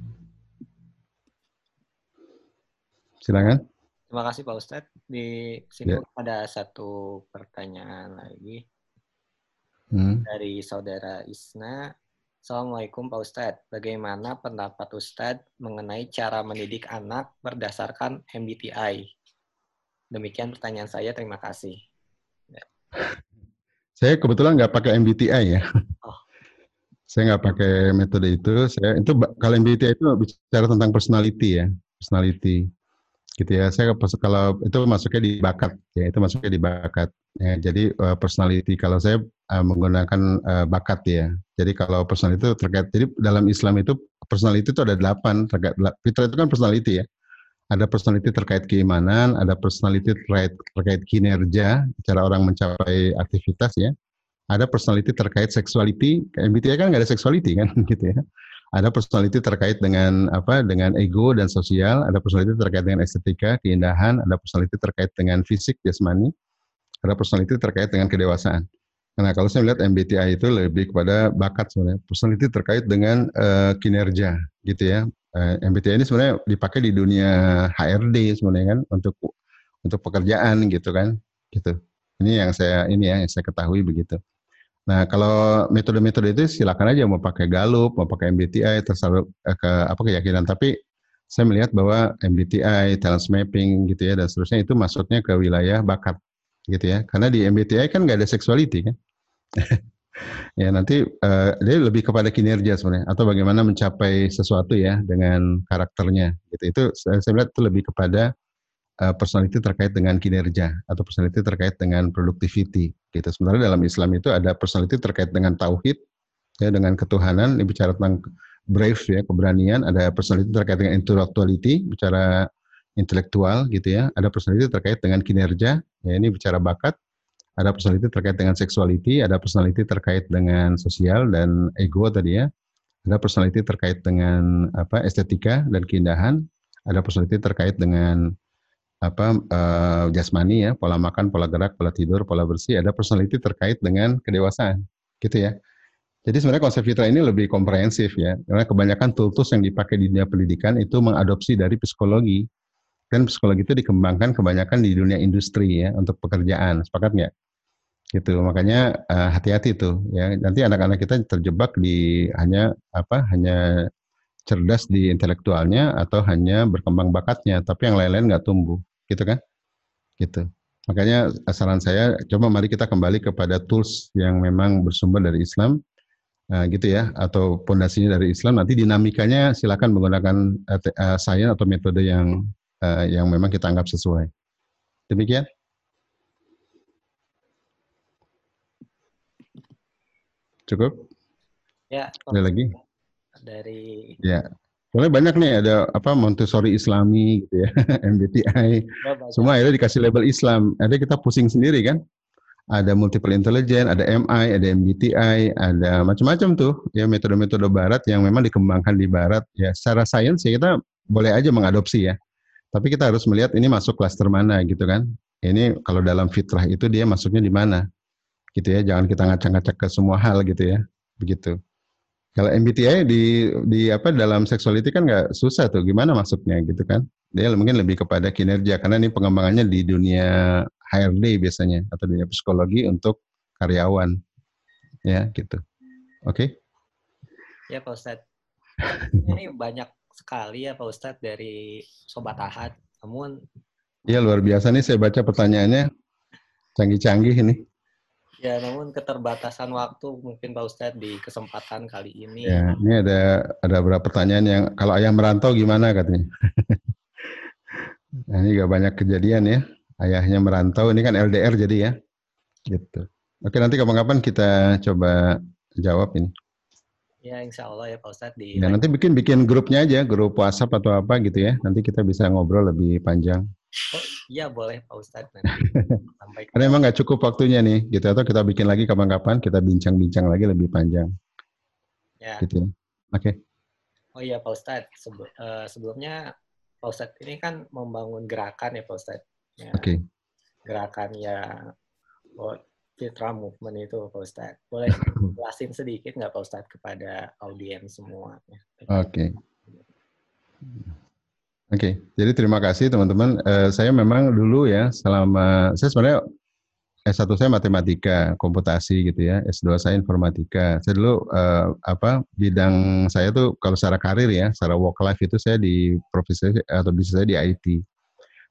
Silakan. Terima kasih Pak Ustadz. Di sini Ya. ada satu pertanyaan lagi Hmm. dari saudara Isna. Assalamualaikum Pak Ustadz. Bagaimana pendapat Ustadz mengenai cara mendidik anak berdasarkan M B T I? Demikian pertanyaan saya, terima kasih. Saya kebetulan nggak pakai M B T I ya. Oh. Saya nggak pakai metode itu. Saya itu kalau M B T I itu bicara tentang personality ya, personality, gitu ya. Saya kalau itu masuknya di bakat, ya itu masuknya di bakat. Ya, jadi uh, personality kalau saya uh, menggunakan uh, bakat ya. Jadi kalau personality itu terkait, jadi dalam Islam itu personality itu ada delapan. Terkait, fitrah itu kan personality ya. Ada personality terkait keimanan, ada personality terkait, terkait kinerja, cara orang mencapai aktivitas ya. Ada personality terkait sexuality, M B T I kan nggak ada sexuality kan, gitu ya. Ada personality terkait dengan apa, dengan ego dan sosial, ada personality terkait dengan estetika, keindahan, ada personality terkait dengan fisik, jasmani, ada personality terkait dengan kedewasaan. Nah, kalau saya melihat M B T I itu lebih kepada bakat sebenarnya. Personality terkait dengan uh, kinerja, gitu ya. Uh, M B T I ini sebenarnya dipakai di dunia H R D sebenarnya kan untuk untuk pekerjaan gitu kan, gitu. Ini yang saya ini ya, yang saya ketahui begitu. Nah, kalau metode-metode itu silakan aja mau pakai Gallup, mau pakai M B T I, terserah uh, ke apa keyakinan. Tapi saya melihat bahwa M B T I, talent mapping gitu ya dan seterusnya itu masuknya ke wilayah bakat gitu ya. Karena di M B T I kan nggak ada sexuality kan. Ya nanti uh, dia lebih kepada kinerja sebenarnya atau bagaimana mencapai sesuatu ya dengan karakternya gitu. Itu saya, saya melihat itu lebih kepada uh, personality terkait dengan kinerja atau personality terkait dengan productivity gitu. Sementara dalam Islam itu ada personality terkait dengan tauhid ya, dengan ketuhanan, ini bicara tentang brave ya, keberanian, ada personality terkait dengan intellectuality, bicara intelektual gitu ya. Ada personality terkait dengan kinerja, ya ini bicara bakat. Ada personality terkait dengan sexuality, ada personality terkait dengan sosial dan ego tadi ya. Ada personality terkait dengan apa estetika dan keindahan. Ada personality terkait dengan apa uh, jasmani ya, pola makan, pola gerak, pola tidur, pola bersih. Ada personality terkait dengan kedewasaan, gitu ya. Jadi sebenarnya konsep fitrah ini lebih komprehensif ya, karena kebanyakan tools yang dipakai di dunia pendidikan itu mengadopsi dari psikologi. Dan psikologi itu dikembangkan kebanyakan di dunia industri ya untuk pekerjaan, sepakat nggak? Gitu, makanya uh, hati-hati tuh ya. Nanti anak-anak kita terjebak di hanya apa? Hanya cerdas di intelektualnya atau hanya berkembang bakatnya, tapi yang lain-lain nggak tumbuh, gitu kan? Gitu. Makanya saran saya, coba mari kita kembali kepada tools yang memang bersumber dari Islam, uh, gitu ya, atau pondasinya dari Islam. Nanti dinamikanya silakan menggunakan uh, uh, sains atau metode yang uh, yang memang kita anggap sesuai. Demikian. Cukup? Ya. Ada lagi? Dari. Ya. Soalnya banyak nih, ada apa Montessori Islami gitu ya, M B T I. Ya, semua akhirnya dikasih label Islam. Ada kita pusing sendiri kan? Ada multiple intelligence, ada M I, ada M B T I, ada macam-macam tuh ya metode-metode barat yang memang dikembangkan di barat. Ya secara sains ya kita boleh aja mengadopsi ya. Tapi kita harus melihat ini masuk klaster mana gitu kan. Ini kalau dalam fitrah itu dia masuknya di mana. Gitu ya, jangan kita ngacak-ngacak ke semua hal gitu ya, begitu. Kalau M B T I di di apa dalam sexuality kan nggak susah tuh, gimana masuknya gitu kan? Dia mungkin lebih kepada kinerja karena ini pengembangannya di dunia H R D biasanya atau dunia psikologi untuk karyawan, ya gitu. Oke? Okay? Ya Pak Ustadz. Ini banyak sekali ya Pak Ustadz dari Sobat Ahad. Namun. Ya luar biasa nih saya baca pertanyaannya, canggih-canggih ini. Ya, namun keterbatasan waktu mungkin Pak Ustadz di kesempatan kali ini. Ya, ini ada ada beberapa pertanyaan yang kalau ayah merantau gimana katanya. Nah, ini gak banyak kejadian ya. Ayahnya merantau, ini kan L D R jadi ya. Gitu. Oke, nanti kapan-kapan kita coba jawab ini. Ya, insya Allah ya Pak Ustadz. Di ya, nanti bikin bikin grupnya aja, grup WhatsApp atau apa gitu ya. Nanti kita bisa ngobrol lebih panjang. Oh iya boleh Pak Ustadz nanti. Sampai karena emang nggak cukup waktunya nih, gitu. Atau kita bikin lagi kapan-kapan, kita bincang-bincang lagi lebih panjang. Ya. Gitu. Oke. Okay. Oh iya Pak Ustadz, Sebel, uh, sebelumnya Pak Ustadz ini kan membangun gerakan ya Pak Ustadz. Ya. Oke. Okay. Gerakan ya oh, Fitrah Movement itu Pak Ustadz. Boleh jelasin sedikit nggak Pak Ustadz kepada audiens semua? Oke. Okay. Oke, okay, jadi terima kasih teman-teman. Uh, saya memang dulu ya selama saya sebenarnya S satu saya matematika, komputasi gitu ya, S dua saya informatika. Saya dulu uh, apa bidang saya tuh kalau secara karir ya, secara work life itu saya di profesi atau bisnis saya di I T.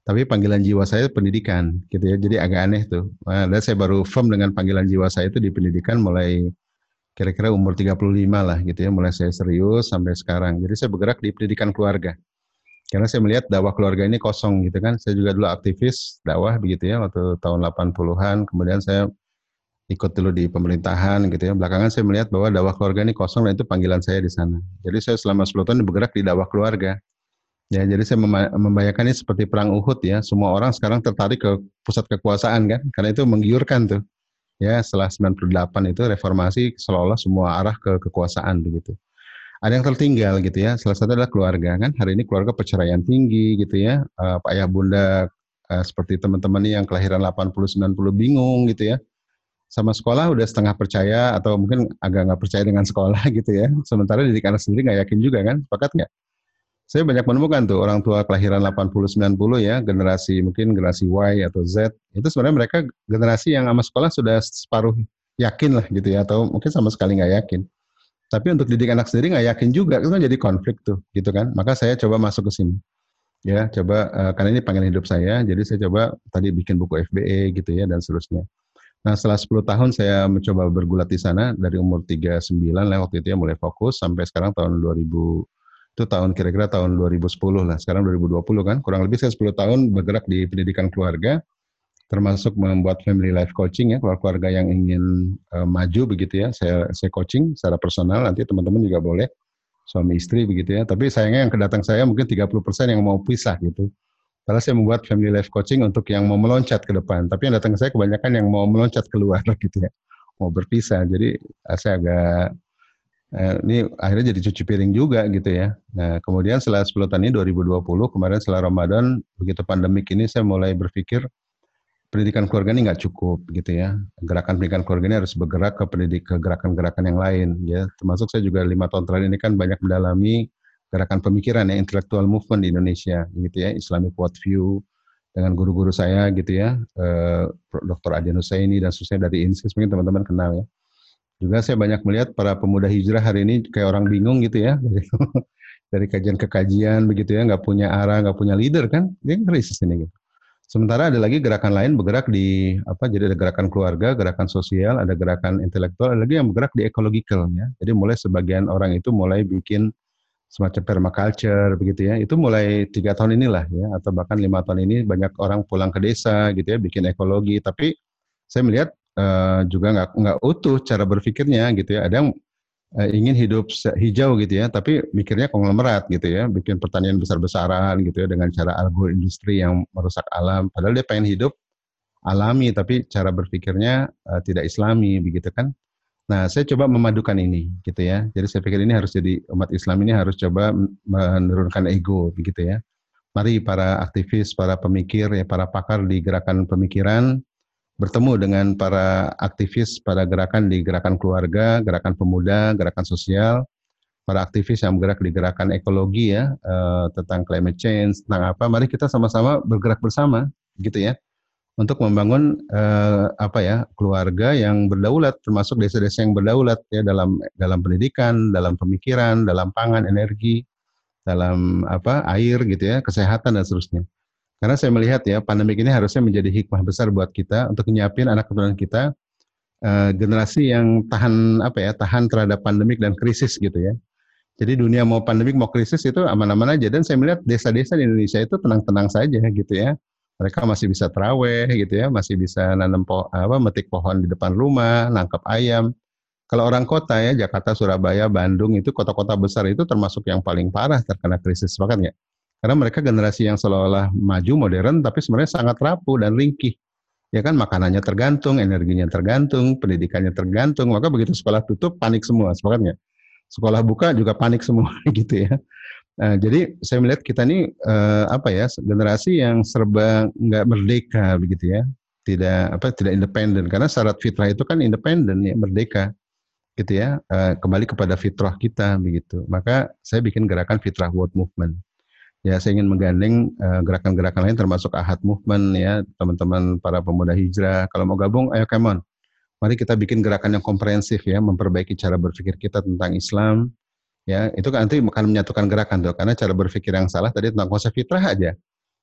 Tapi panggilan jiwa saya pendidikan, gitu ya. Jadi agak aneh tuh. Nah, dan saya baru firm dengan panggilan jiwa saya itu di pendidikan mulai kira-kira umur tiga puluh lima lah, gitu ya. Mulai saya serius sampai sekarang. Jadi saya bergerak di pendidikan keluarga. Karena saya melihat dakwah keluarga ini kosong, gitu kan. Saya juga dulu aktivis dakwah, begitu ya, waktu tahun delapan puluhan. Kemudian saya ikut dulu di pemerintahan, gitu ya. Belakangan saya melihat bahwa dakwah keluarga ini kosong dan itu panggilan saya di sana. Jadi saya selama sepuluh tahun bergerak di dakwah keluarga. Ya, jadi saya membayangkannya seperti perang Uhud ya. Semua orang sekarang tertarik ke pusat kekuasaan kan, karena itu menggiurkan tuh. Ya, setelah sembilan puluh delapan itu reformasi seolah-olah semua arah ke kekuasaan begitu. Ada yang tertinggal gitu ya. Salah satu adalah keluarga kan. Hari ini keluarga perceraian tinggi gitu ya. Uh, ayah bunda uh, seperti teman-teman yang kelahiran delapan puluh sembilan puluh bingung gitu ya. Sama sekolah udah setengah percaya atau mungkin agak nggak percaya dengan sekolah gitu ya. Sementara didik anak sendiri nggak yakin juga kan. Sepakat nggak? Saya banyak menemukan tuh orang tua kelahiran delapan puluh sembilan puluh ya, generasi mungkin generasi Y atau Z, itu sebenarnya mereka generasi yang sama sekolah sudah separuh yakin lah gitu ya, atau mungkin sama sekali nggak yakin. Tapi untuk didik anak sendiri nggak yakin juga, itu kan jadi konflik tuh gitu kan. Maka saya coba masuk ke sini. Ya, coba uh, karena ini panggilan hidup saya, jadi saya coba tadi bikin buku F B E gitu ya dan seterusnya. Nah, setelah sepuluh tahun saya mencoba bergulat di sana dari umur tiga puluh sembilan lah waktu itu ya mulai fokus sampai sekarang tahun dua ribu itu tahun kira-kira tahun dua ribu sepuluh lah, sekarang dua ribu dua puluh kan, kurang lebih saya sepuluh tahun bergerak di pendidikan keluarga, termasuk membuat family life coaching ya, keluarga yang ingin uh, maju begitu ya, saya saya coaching secara personal, nanti teman-teman juga boleh, suami istri begitu ya, tapi sayangnya yang kedatang saya mungkin tiga puluh persen yang mau pisah gitu, padahal saya membuat family life coaching untuk yang mau meloncat ke depan, tapi yang datang ke saya kebanyakan yang mau meloncat keluar gitu ya, mau berpisah, jadi saya agak Eh, ini akhirnya jadi cuci piring juga gitu ya. Nah, kemudian setelah sepuluh tahun ini dua ribu dua puluh, kemarin setelah Ramadan, begitu pandemik ini saya mulai berpikir pendidikan keluarga ini nggak cukup gitu ya. Gerakan pendidikan keluarga ini harus bergerak ke pendidik ke gerakan-gerakan yang lain ya. Termasuk saya juga lima tahun terakhir ini kan banyak mendalami gerakan pemikiran ya, intellectual movement di Indonesia gitu ya, Islamic worldview dengan guru-guru saya gitu ya, eh, Doktor Adian Husaini dan seterusnya dari INSIS, mungkin teman-teman kenal ya. Juga saya banyak melihat para pemuda hijrah hari ini kayak orang bingung gitu ya, dari, dari kajian ke kajian begitu ya, nggak punya arah, nggak punya leader kan, ini krisis ini gitu. Sementara ada lagi gerakan lain bergerak di apa? Jadi ada gerakan keluarga, gerakan sosial, ada gerakan intelektual, ada lagi yang bergerak di ecological ya. Jadi mulai sebagian orang itu mulai bikin semacam permaculture begitu ya. Itu mulai tiga tahun inilah ya, atau bahkan lima tahun ini banyak orang pulang ke desa gitu ya, bikin ekologi. Tapi saya melihat Uh, juga nggak nggak utuh cara berpikirnya gitu ya. Ada yang uh, ingin hidup hijau gitu ya, tapi mikirnya konglomerat gitu ya, bikin pertanian besar-besaran gitu ya dengan cara agroindustri yang merusak alam. Padahal dia pengen hidup alami, tapi cara berpikirnya uh, tidak Islami begitu kan. Nah, saya coba memadukan ini gitu ya. Jadi saya pikir ini harus jadi umat Islam ini harus coba menurunkan ego begitu ya. Mari para aktivis, para pemikir ya, para pakar di gerakan pemikiran bertemu dengan para aktivis pada gerakan di gerakan keluarga, gerakan pemuda, gerakan sosial, para aktivis yang bergerak di gerakan ekologi ya, eh, tentang climate change, tentang apa, mari kita sama-sama bergerak bersama, gitu ya, untuk membangun eh, apa ya, keluarga yang berdaulat, termasuk desa-desa yang berdaulat ya dalam dalam pendidikan, dalam pemikiran, dalam pangan, energi, dalam apa, air gitu ya, kesehatan dan seterusnya. Karena saya melihat ya, pandemik ini harusnya menjadi hikmah besar buat kita untuk menyiapin anak keturunan kita uh, generasi yang tahan apa ya, tahan terhadap pandemik dan krisis gitu ya. Jadi dunia mau pandemik mau krisis itu aman-aman aja, dan saya melihat desa-desa di Indonesia itu tenang-tenang saja gitu ya. Mereka masih bisa terawih gitu ya, masih bisa nanam po apa metik pohon di depan rumah, nangkap ayam. Kalau orang kota ya, Jakarta, Surabaya, Bandung itu kota-kota besar itu termasuk yang paling parah terkena krisis, bahkan ya. Karena mereka generasi yang seolah-olah maju, modern, tapi sebenarnya sangat rapuh dan ringkih. Ya kan, makanannya tergantung, energinya tergantung, pendidikannya tergantung. Maka begitu sekolah tutup, panik semua, sepakat nggak? Sekolah buka juga panik semua, gitu ya. Nah, jadi saya melihat kita ini eh, apa ya, generasi yang serba nggak merdeka, begitu ya. Tidak apa, tidak independen. Karena syarat fitrah itu kan independen, ya, merdeka, gitu ya. Eh, kembali kepada fitrah kita, begitu. Maka saya bikin gerakan Fitrah World Movement. Ya, saya ingin menggandeng uh, gerakan-gerakan lain termasuk Ahad Movement ya, teman-teman para pemuda hijrah. Kalau mau gabung, ayo come on. Mari kita bikin gerakan yang komprehensif ya, memperbaiki cara berpikir kita tentang Islam. Ya, itu kan nanti akan menyatukan gerakan tuh, karena cara berpikir yang salah tadi tentang konsep fitrah aja.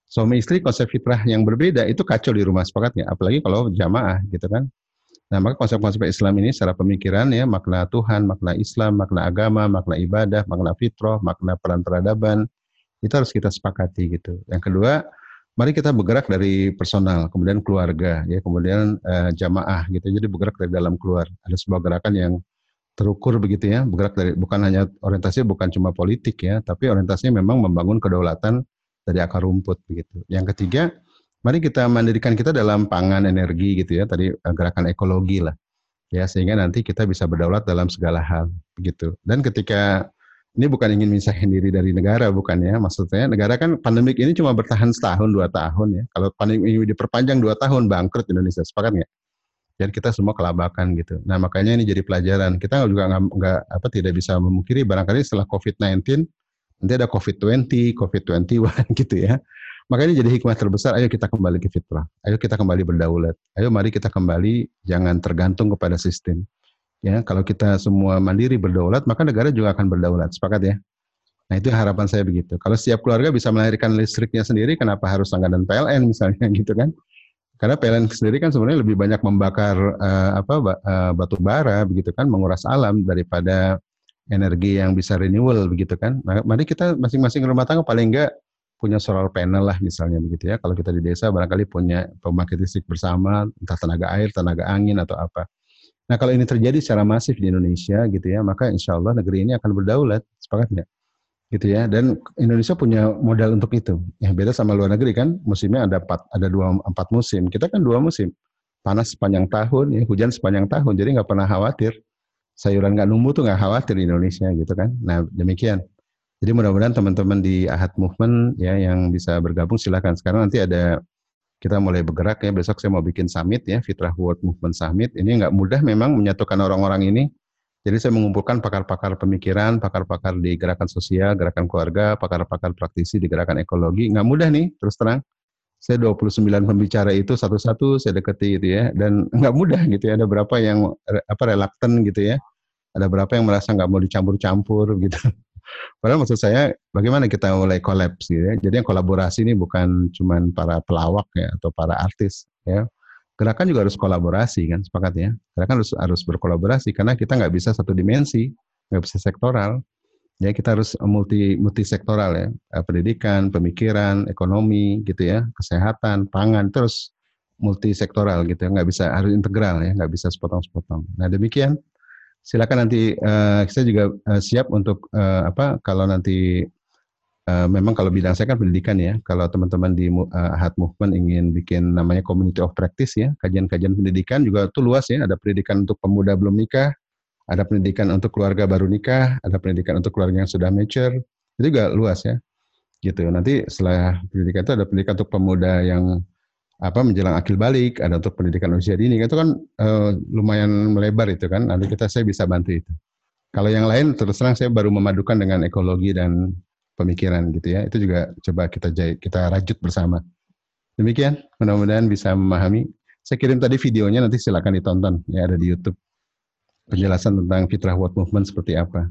suami istri konsep fitrah yang berbeda itu kacau di rumah, sepakat nggak? Apalagi kalau jamaah gitu kan. Nah, maka konsep-konsep Islam ini secara pemikiran ya, makna Tuhan, makna Islam, makna agama, makna ibadah, makna fitrah, makna peran peradaban, itu harus kita sepakati gitu. Yang kedua, mari kita bergerak dari personal, kemudian keluarga, ya, kemudian uh, jamaah gitu. Jadi bergerak dari dalam keluar. Ada sebuah gerakan yang terukur begitu ya, bergerak dari bukan hanya orientasinya bukan cuma politik ya, tapi orientasinya memang membangun kedaulatan dari akar rumput begitu. Yang ketiga, mari kita mandirikan kita dalam pangan, energi gitu ya, tadi gerakan ekologi lah, ya sehingga nanti kita bisa berdaulat dalam segala hal begitu. Dan ketika ini bukan ingin misahin diri dari negara, bukan ya, maksudnya negara kan pandemik ini cuma bertahan setahun dua tahun ya. Kalau pandemik ini diperpanjang dua tahun bangkrut Indonesia, sepakat nggak? Jadi kita semua kelabakan gitu. Nah makanya ini jadi pelajaran. Kita juga nggak apa tidak bisa memungkiri barangkali setelah covid sembilan belas nanti ada covid dua puluh, covid dua puluh satu gitu ya. Makanya jadi hikmah terbesar, ayo kita kembali ke fitrah. Ayo kita kembali berdaulat. Ayo mari kita kembali jangan tergantung kepada sistem. Ya, kalau kita semua mandiri berdaulat, maka negara juga akan berdaulat. Sepakat ya? Nah, itu harapan saya begitu. Kalau setiap keluarga bisa melahirkan listriknya sendiri, kenapa harus langganan P L N misalnya gitu kan? Karena P L N sendiri kan sebenarnya lebih banyak membakar uh, apa uh, batu bara begitu kan, menguras alam daripada energi yang bisa renewable begitu kan. Nah, mari kita masing-masing rumah tangga paling enggak punya solar panel lah misalnya begitu ya. Kalau kita di desa barangkali punya pembangkit listrik bersama, entah tenaga air, tenaga angin atau apa. Nah kalau ini terjadi secara masif di Indonesia gitu ya, maka insya Allah negeri ini akan berdaulat, sepakat nggak? Gitu ya. Dan Indonesia punya modal untuk itu. Ya beda sama luar negeri kan, musimnya ada empat, ada dua empat musim. Kita kan dua musim, panas sepanjang tahun, ya, hujan sepanjang tahun. Jadi nggak pernah khawatir. Sayuran nggak numbuh tuh nggak khawatir di Indonesia gitu kan. Nah demikian. Jadi mudah-mudahan teman-teman di Ahad Movement ya yang bisa bergabung silakan. Sekarang nanti ada kita mulai bergerak ya. Besok saya mau bikin summit ya, Fitrah World Movement Summit. Ini nggak mudah memang menyatukan orang-orang ini. Jadi saya mengumpulkan pakar-pakar pemikiran, pakar-pakar di gerakan sosial, gerakan keluarga, pakar-pakar praktisi di gerakan ekologi. Nggak mudah nih, terus terang. Saya dua puluh sembilan pembicara itu satu-satu saya deketi gitu ya. Dan nggak mudah gitu ya. Ada berapa yang apa reluctant gitu ya. Ada berapa yang merasa nggak mau dicampur-campur gitu. Padahal maksud saya bagaimana kita mulai kolaps gitu ya. Jadi yang kolaborasi ini bukan cuma para pelawak ya atau para artis ya. Gerakan juga harus kolaborasi kan, sepakat ya. Gerakan harus harus berkolaborasi karena kita nggak bisa satu dimensi, nggak bisa sektoral. Ya kita harus multi multi sektoral ya. Pendidikan, pemikiran, ekonomi gitu ya, kesehatan, pangan terus multi sektoral gitu ya. Nggak bisa harus integral ya, nggak bisa sepotong-sepotong. Nah demikian. Silakan nanti uh, saya juga uh, siap untuk uh, apa kalau nanti uh, memang kalau bidang saya kan pendidikan ya. Kalau teman-teman di uh, Ahad Movement ingin bikin namanya Community of Practice ya, kajian-kajian pendidikan juga itu luas ya. Ada pendidikan untuk pemuda belum nikah, ada pendidikan untuk keluarga baru nikah, ada pendidikan untuk keluarga yang sudah mature. Itu juga luas ya. Gitu. Nanti setelah pendidikan itu ada pendidikan untuk pemuda yang apa menjelang akil balik, ada untuk pendidikan usia dini, itu kan uh, lumayan melebar itu kan, nanti kita saya bisa bantu itu. Kalau yang lain terus terang saya baru memadukan dengan ekologi dan pemikiran gitu ya, itu juga coba kita jahit, kita rajut bersama. Demikian, mudah-mudahan bisa memahami. Saya kirim tadi videonya, nanti silakan ditonton, ya ada di YouTube. Penjelasan tentang Fitrah World Movement seperti apa.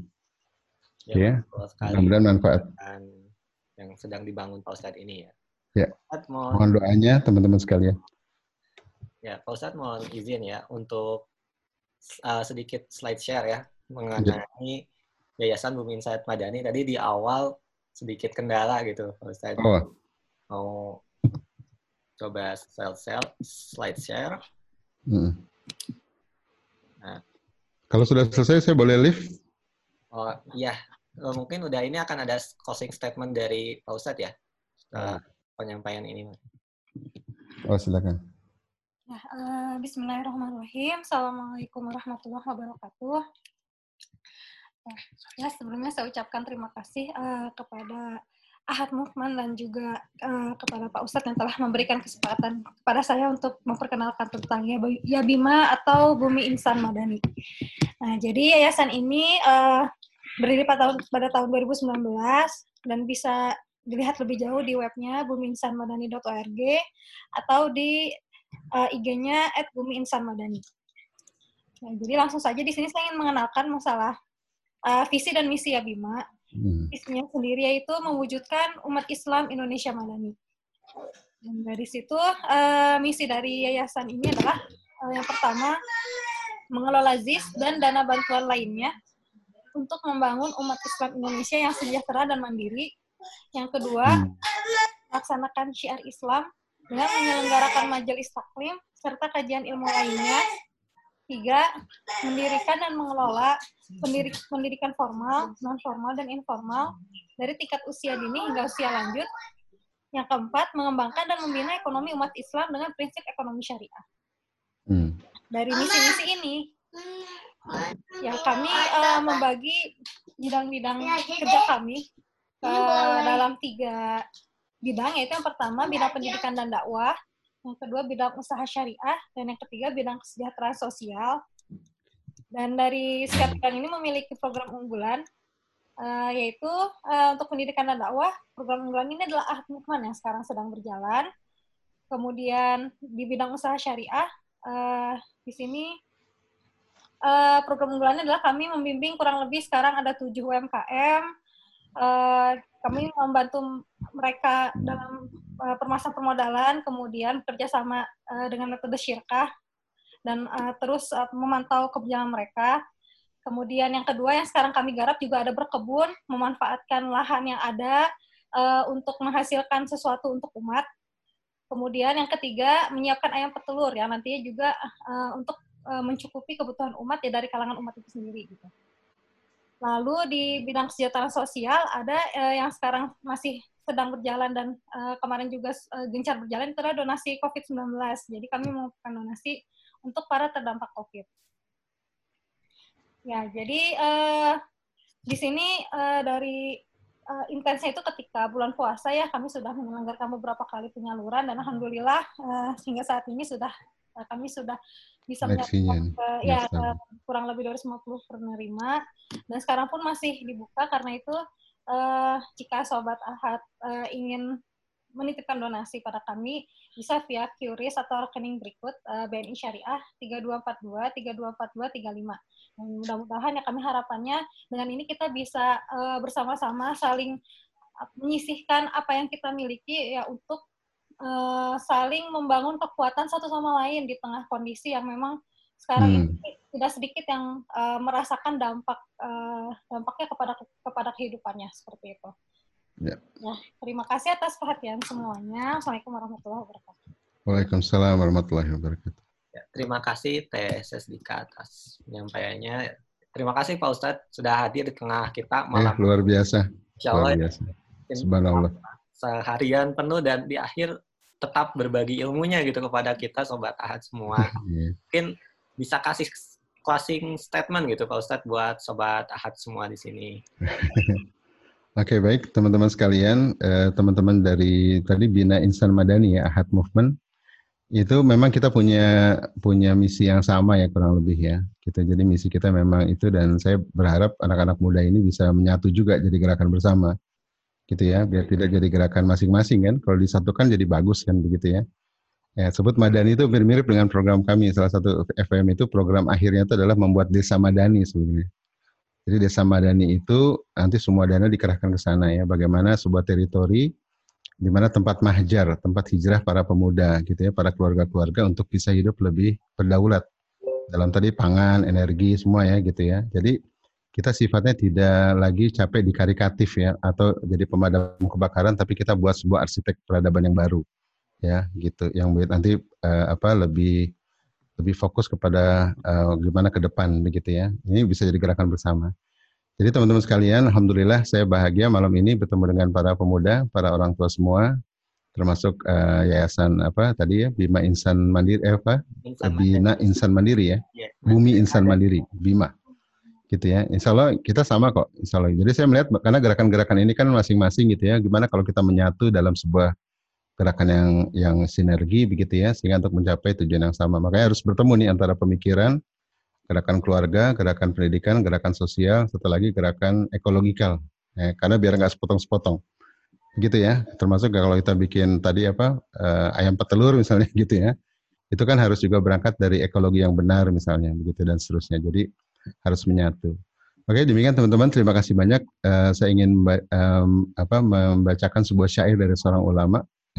Ya, ya. Mudah-mudahan manfaat. Yang sedang dibangun Pak Ustadz ini ya. Ya, mohon, mohon doanya teman-teman sekalian. Ya, Pak Ustadz mohon izin ya untuk uh, sedikit slide share ya mengenai ya. Yayasan Bumi Insan Madani. Tadi di awal sedikit kendala gitu, Pak Ustadz. Oh. Mau coba slide share. Hmm. Nah. Kalau sudah selesai, saya boleh live? Oh iya, mungkin udah ini akan ada closing statement dari Pak Ustadz ya. Uh, penyampaian ini. Oh, silakan. Ya, uh, Bismillahirrahmanirrahim. Assalamualaikum warahmatullahi wabarakatuh. Ya, ya sebelumnya saya ucapkan terima kasih uh, kepada Ahad Movement dan juga uh, kepada Pak Ustadz yang telah memberikan kesempatan kepada saya untuk memperkenalkan tentang Yabima atau Bumi Insan Madani. Nah, jadi yayasan ini uh, berdiri pada tahun, pada tahun dua ribu sembilan belas dan bisa dilihat lebih jauh di webnya bumi insan madani dot org atau di uh, I G-nya at bumi insan madani. Nah, jadi langsung saja di sini saya ingin mengenalkan masalah uh, visi dan misi Yabima. Hmm. Visinya sendiri yaitu mewujudkan umat Islam Indonesia Madani. Dan dari situ uh, misi dari yayasan ini adalah uh, yang pertama mengelola Z I S dan dana bantuan lainnya untuk membangun umat Islam Indonesia yang sejahtera dan mandiri. Yang kedua, melaksanakan syiar Islam dengan menyelenggarakan majelis taklim serta kajian ilmu lainnya. Tiga, mendirikan dan mengelola pendidik, pendidikan formal, non-formal, dan informal dari tingkat usia dini hingga usia lanjut. Yang keempat, mengembangkan dan membina ekonomi umat Islam dengan prinsip ekonomi syariah. Hmm. Dari misi-misi ini, ya kami uh, membagi bidang-bidang kerja kami uh, dalam tiga bidang, yaitu yang pertama bidang pendidikan dan dakwah, yang kedua bidang usaha syariah, dan yang ketiga bidang kesejahteraan sosial. Dan dari setiap bidang ini memiliki program unggulan, uh, yaitu uh, untuk pendidikan dan dakwah, program unggulan ini adalah Ahad Mukman yang sekarang sedang berjalan. Kemudian di bidang usaha syariah, uh, di sini uh, program unggulannya adalah kami membimbing kurang lebih sekarang ada tujuh U M K M. Uh, kami membantu mereka dalam uh, permasalahan permodalan, kemudian bekerjasama uh, dengan metode syirkah, dan uh, terus uh, memantau keberjalanan mereka. Kemudian yang kedua yang sekarang kami garap juga ada berkebun, memanfaatkan lahan yang ada uh, untuk menghasilkan sesuatu untuk umat. Kemudian yang ketiga menyiapkan ayam petelur yang nantinya juga uh, untuk uh, mencukupi kebutuhan umat ya dari kalangan umat itu sendiri gitu. Lalu di bidang kesejahteraan sosial ada uh, yang sekarang masih sedang berjalan dan uh, kemarin juga uh, gencar berjalan, itu adalah donasi covid sembilan belas. Jadi kami mengumpulkan donasi untuk para terdampak COVID. Ya, jadi uh, di sini uh, dari uh, intensnya itu ketika bulan puasa ya kami sudah menyelenggarakan beberapa kali penyaluran dan alhamdulillah uh, hingga saat ini sudah uh, kami sudah bisa menyalurkan uh, ya uh, kurang lebih dua ratus lima puluh penerima, dan sekarang pun masih dibuka. Karena itu uh, jika sobat Ahad uh, ingin menitipkan donasi pada kami bisa via Q R I S atau rekening berikut uh, B N I Syariah tiga dua empat dua tiga dua empat dua tiga lima. Mudah-mudahan ya kami harapannya dengan ini kita bisa uh, bersama-sama saling menyisihkan apa yang kita miliki ya untuk uh, saling membangun kekuatan satu sama lain di tengah kondisi yang memang sekarang hmm. ini tidak sedikit yang uh, merasakan dampak uh, dampaknya kepada kepada kehidupannya seperti itu. Ya. Ya, terima kasih atas perhatian semuanya. Assalamualaikum warahmatullahi wabarakatuh. Waalaikumsalam warahmatullahi wabarakatuh. Ya, terima kasih T S S D K atas penyampaiannya. Terima kasih Pak Ustadz sudah hadir di tengah kita malam. Eh, luar biasa. Insya Allah, luar biasa. Subhanallah. Seharian penuh dan di akhir tetap berbagi ilmunya gitu kepada kita Sobat Ahad semua. Mungkin bisa kasih closing statement gitu Pak Ustadz buat Sobat Ahad semua di sini. Oke, okay, baik teman-teman sekalian, eh, teman-teman dari tadi Bina Insan Madani ya, Ahad Movement, itu memang kita punya punya misi yang sama ya kurang lebih ya. Kita jadi misi kita memang itu, dan saya berharap anak-anak muda ini bisa menyatu juga jadi gerakan bersama, gitu ya, biar tidak jadi gerakan masing-masing kan. Kalau disatukan jadi bagus kan begitu ya. Ya, sebut Madani itu mirip dengan program kami. Salah satu F M itu program akhirnya itu adalah membuat desa Madani sebenarnya. Jadi desa Madani itu nanti semua dana dikerahkan ke sana ya. Bagaimana sebuah teritori di mana tempat mahjar, tempat hijrah para pemuda gitu ya, para keluarga-keluarga untuk bisa hidup lebih berdaulat dalam tadi pangan, energi semua ya gitu ya. Jadi kita sifatnya tidak lagi capek di karikatif ya atau jadi pemadam kebakaran, tapi kita buat sebuah arsitek peradaban yang baru ya gitu, yang nanti uh, apa lebih lebih fokus kepada uh, gimana ke depan begitu ya. Ini bisa jadi gerakan bersama. Jadi teman-teman sekalian, alhamdulillah saya bahagia malam ini bertemu dengan para pemuda, para orang tua semua, termasuk uh, yayasan apa tadi ya, Bima Insan Mandiri, eh, apa? Insan Bina Mandiri. Insan Mandiri ya, yeah. Bumi Insan Mandiri, Bima, gitu ya. Insya Allah kita sama kok, Insya Allah. Jadi saya melihat karena gerakan-gerakan ini kan masing-masing gitu ya, gimana kalau kita menyatu dalam sebuah gerakan yang yang sinergi begitu ya, sehingga untuk mencapai tujuan yang sama. Makanya harus bertemu nih antara pemikiran, gerakan keluarga, gerakan pendidikan, gerakan sosial, satu lagi gerakan ekologikal. Ya, karena biar nggak sepotong-sepotong. Gitu ya. Termasuk kalau kita bikin tadi apa uh, ayam petelur misalnya gitu ya. Itu kan harus juga berangkat dari ekologi yang benar misalnya begitu dan seterusnya. Jadi harus menyatu. Oke, demikian teman-teman, terima kasih banyak. Uh, saya ingin um, apa membacakan sebuah syair dari seorang ulama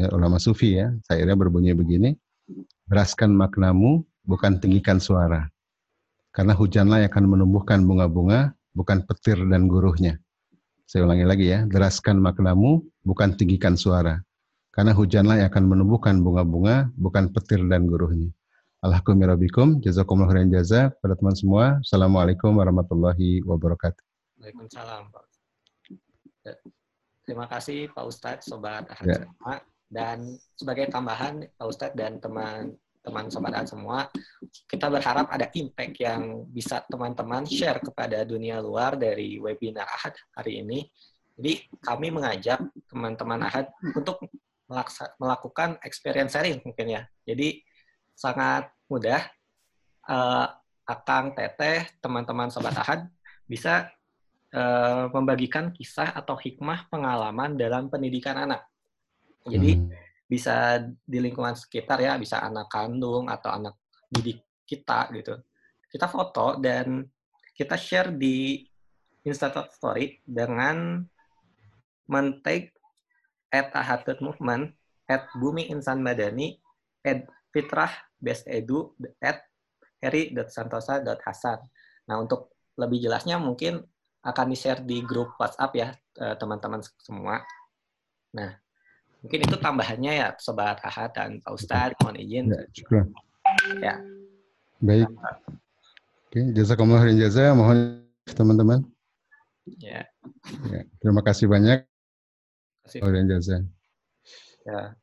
ya, ulama sufi ya, syairnya berbunyi begini, deraskan maknamu, bukan tinggikan suara. Karena hujanlah yang akan menumbuhkan bunga-bunga, bukan petir dan guruhnya. Saya ulangi lagi ya, deraskan maknamu, bukan tinggikan suara. Karena hujanlah yang akan menumbuhkan bunga-bunga, bukan petir dan guruhnya. Alhamdulillah, jazakumullah khairan jaza pada teman semua. Assalamualaikum warahmatullahi wabarakatuh. Waalaikumsalam, Pak. Terima kasih Pak Ustadz, Sobat Ahad Ya. semua. Dan sebagai tambahan, Pak Ustadz dan teman-teman Sobat Ahad semua, kita berharap ada impact yang bisa teman-teman share kepada dunia luar dari webinar Ahad hari ini. Jadi kami mengajak teman-teman Ahad untuk melakukan experience sharing mungkin ya. Jadi sangat mudah, uh, Akang, Teteh, teman-teman Sobat Ahad bisa uh, membagikan kisah atau hikmah pengalaman dalam pendidikan anak. Jadi hmm. bisa di lingkungan sekitar ya, bisa anak kandung atau anak didik kita gitu. Kita foto dan kita share di Instagram Story dengan men-tag at Ahad Movement, at Bumi Insan Madani, at Fitrah Best Edu, at heri dot santosa dot hasan. Nah, untuk lebih jelasnya mungkin akan di-share di grup WhatsApp ya, teman-teman semua. Nah, mungkin itu tambahannya ya, Sobat Ahad dan Pak Ustadz, mohon izin. Ya, syukur. Ya. Baik. Oke, jazakumullah khairan jaza, mohon teman-teman. Ya. Ya, terima kasih banyak. Terima kasih. Khairan jaza. Ya.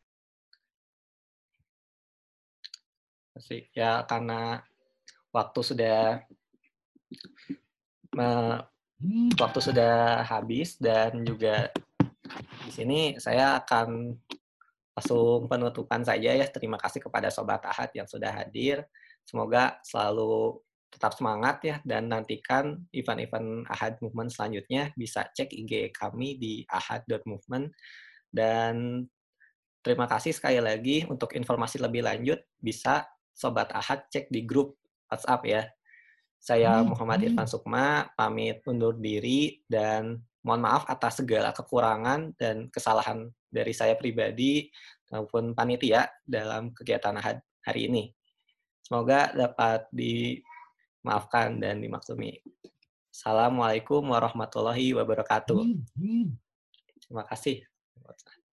Ya, karena waktu sudah me, waktu sudah habis dan juga di sini saya akan langsung penutupan saja ya. Terima kasih kepada Sobat Ahad yang sudah hadir. Semoga selalu tetap semangat ya dan nantikan event-event Ahad Movement selanjutnya. Bisa cek I G kami di ahad dot movement dan terima kasih sekali lagi. Untuk informasi lebih lanjut bisa Sobat Ahad cek di grup WhatsApp ya. Saya Muhammad Irfan Sukma, pamit undur diri dan mohon maaf atas segala kekurangan dan kesalahan dari saya pribadi maupun panitia dalam kegiatan Ahad hari ini. Semoga dapat dimaafkan dan dimaklumi. Assalamualaikum warahmatullahi wabarakatuh. Terima kasih.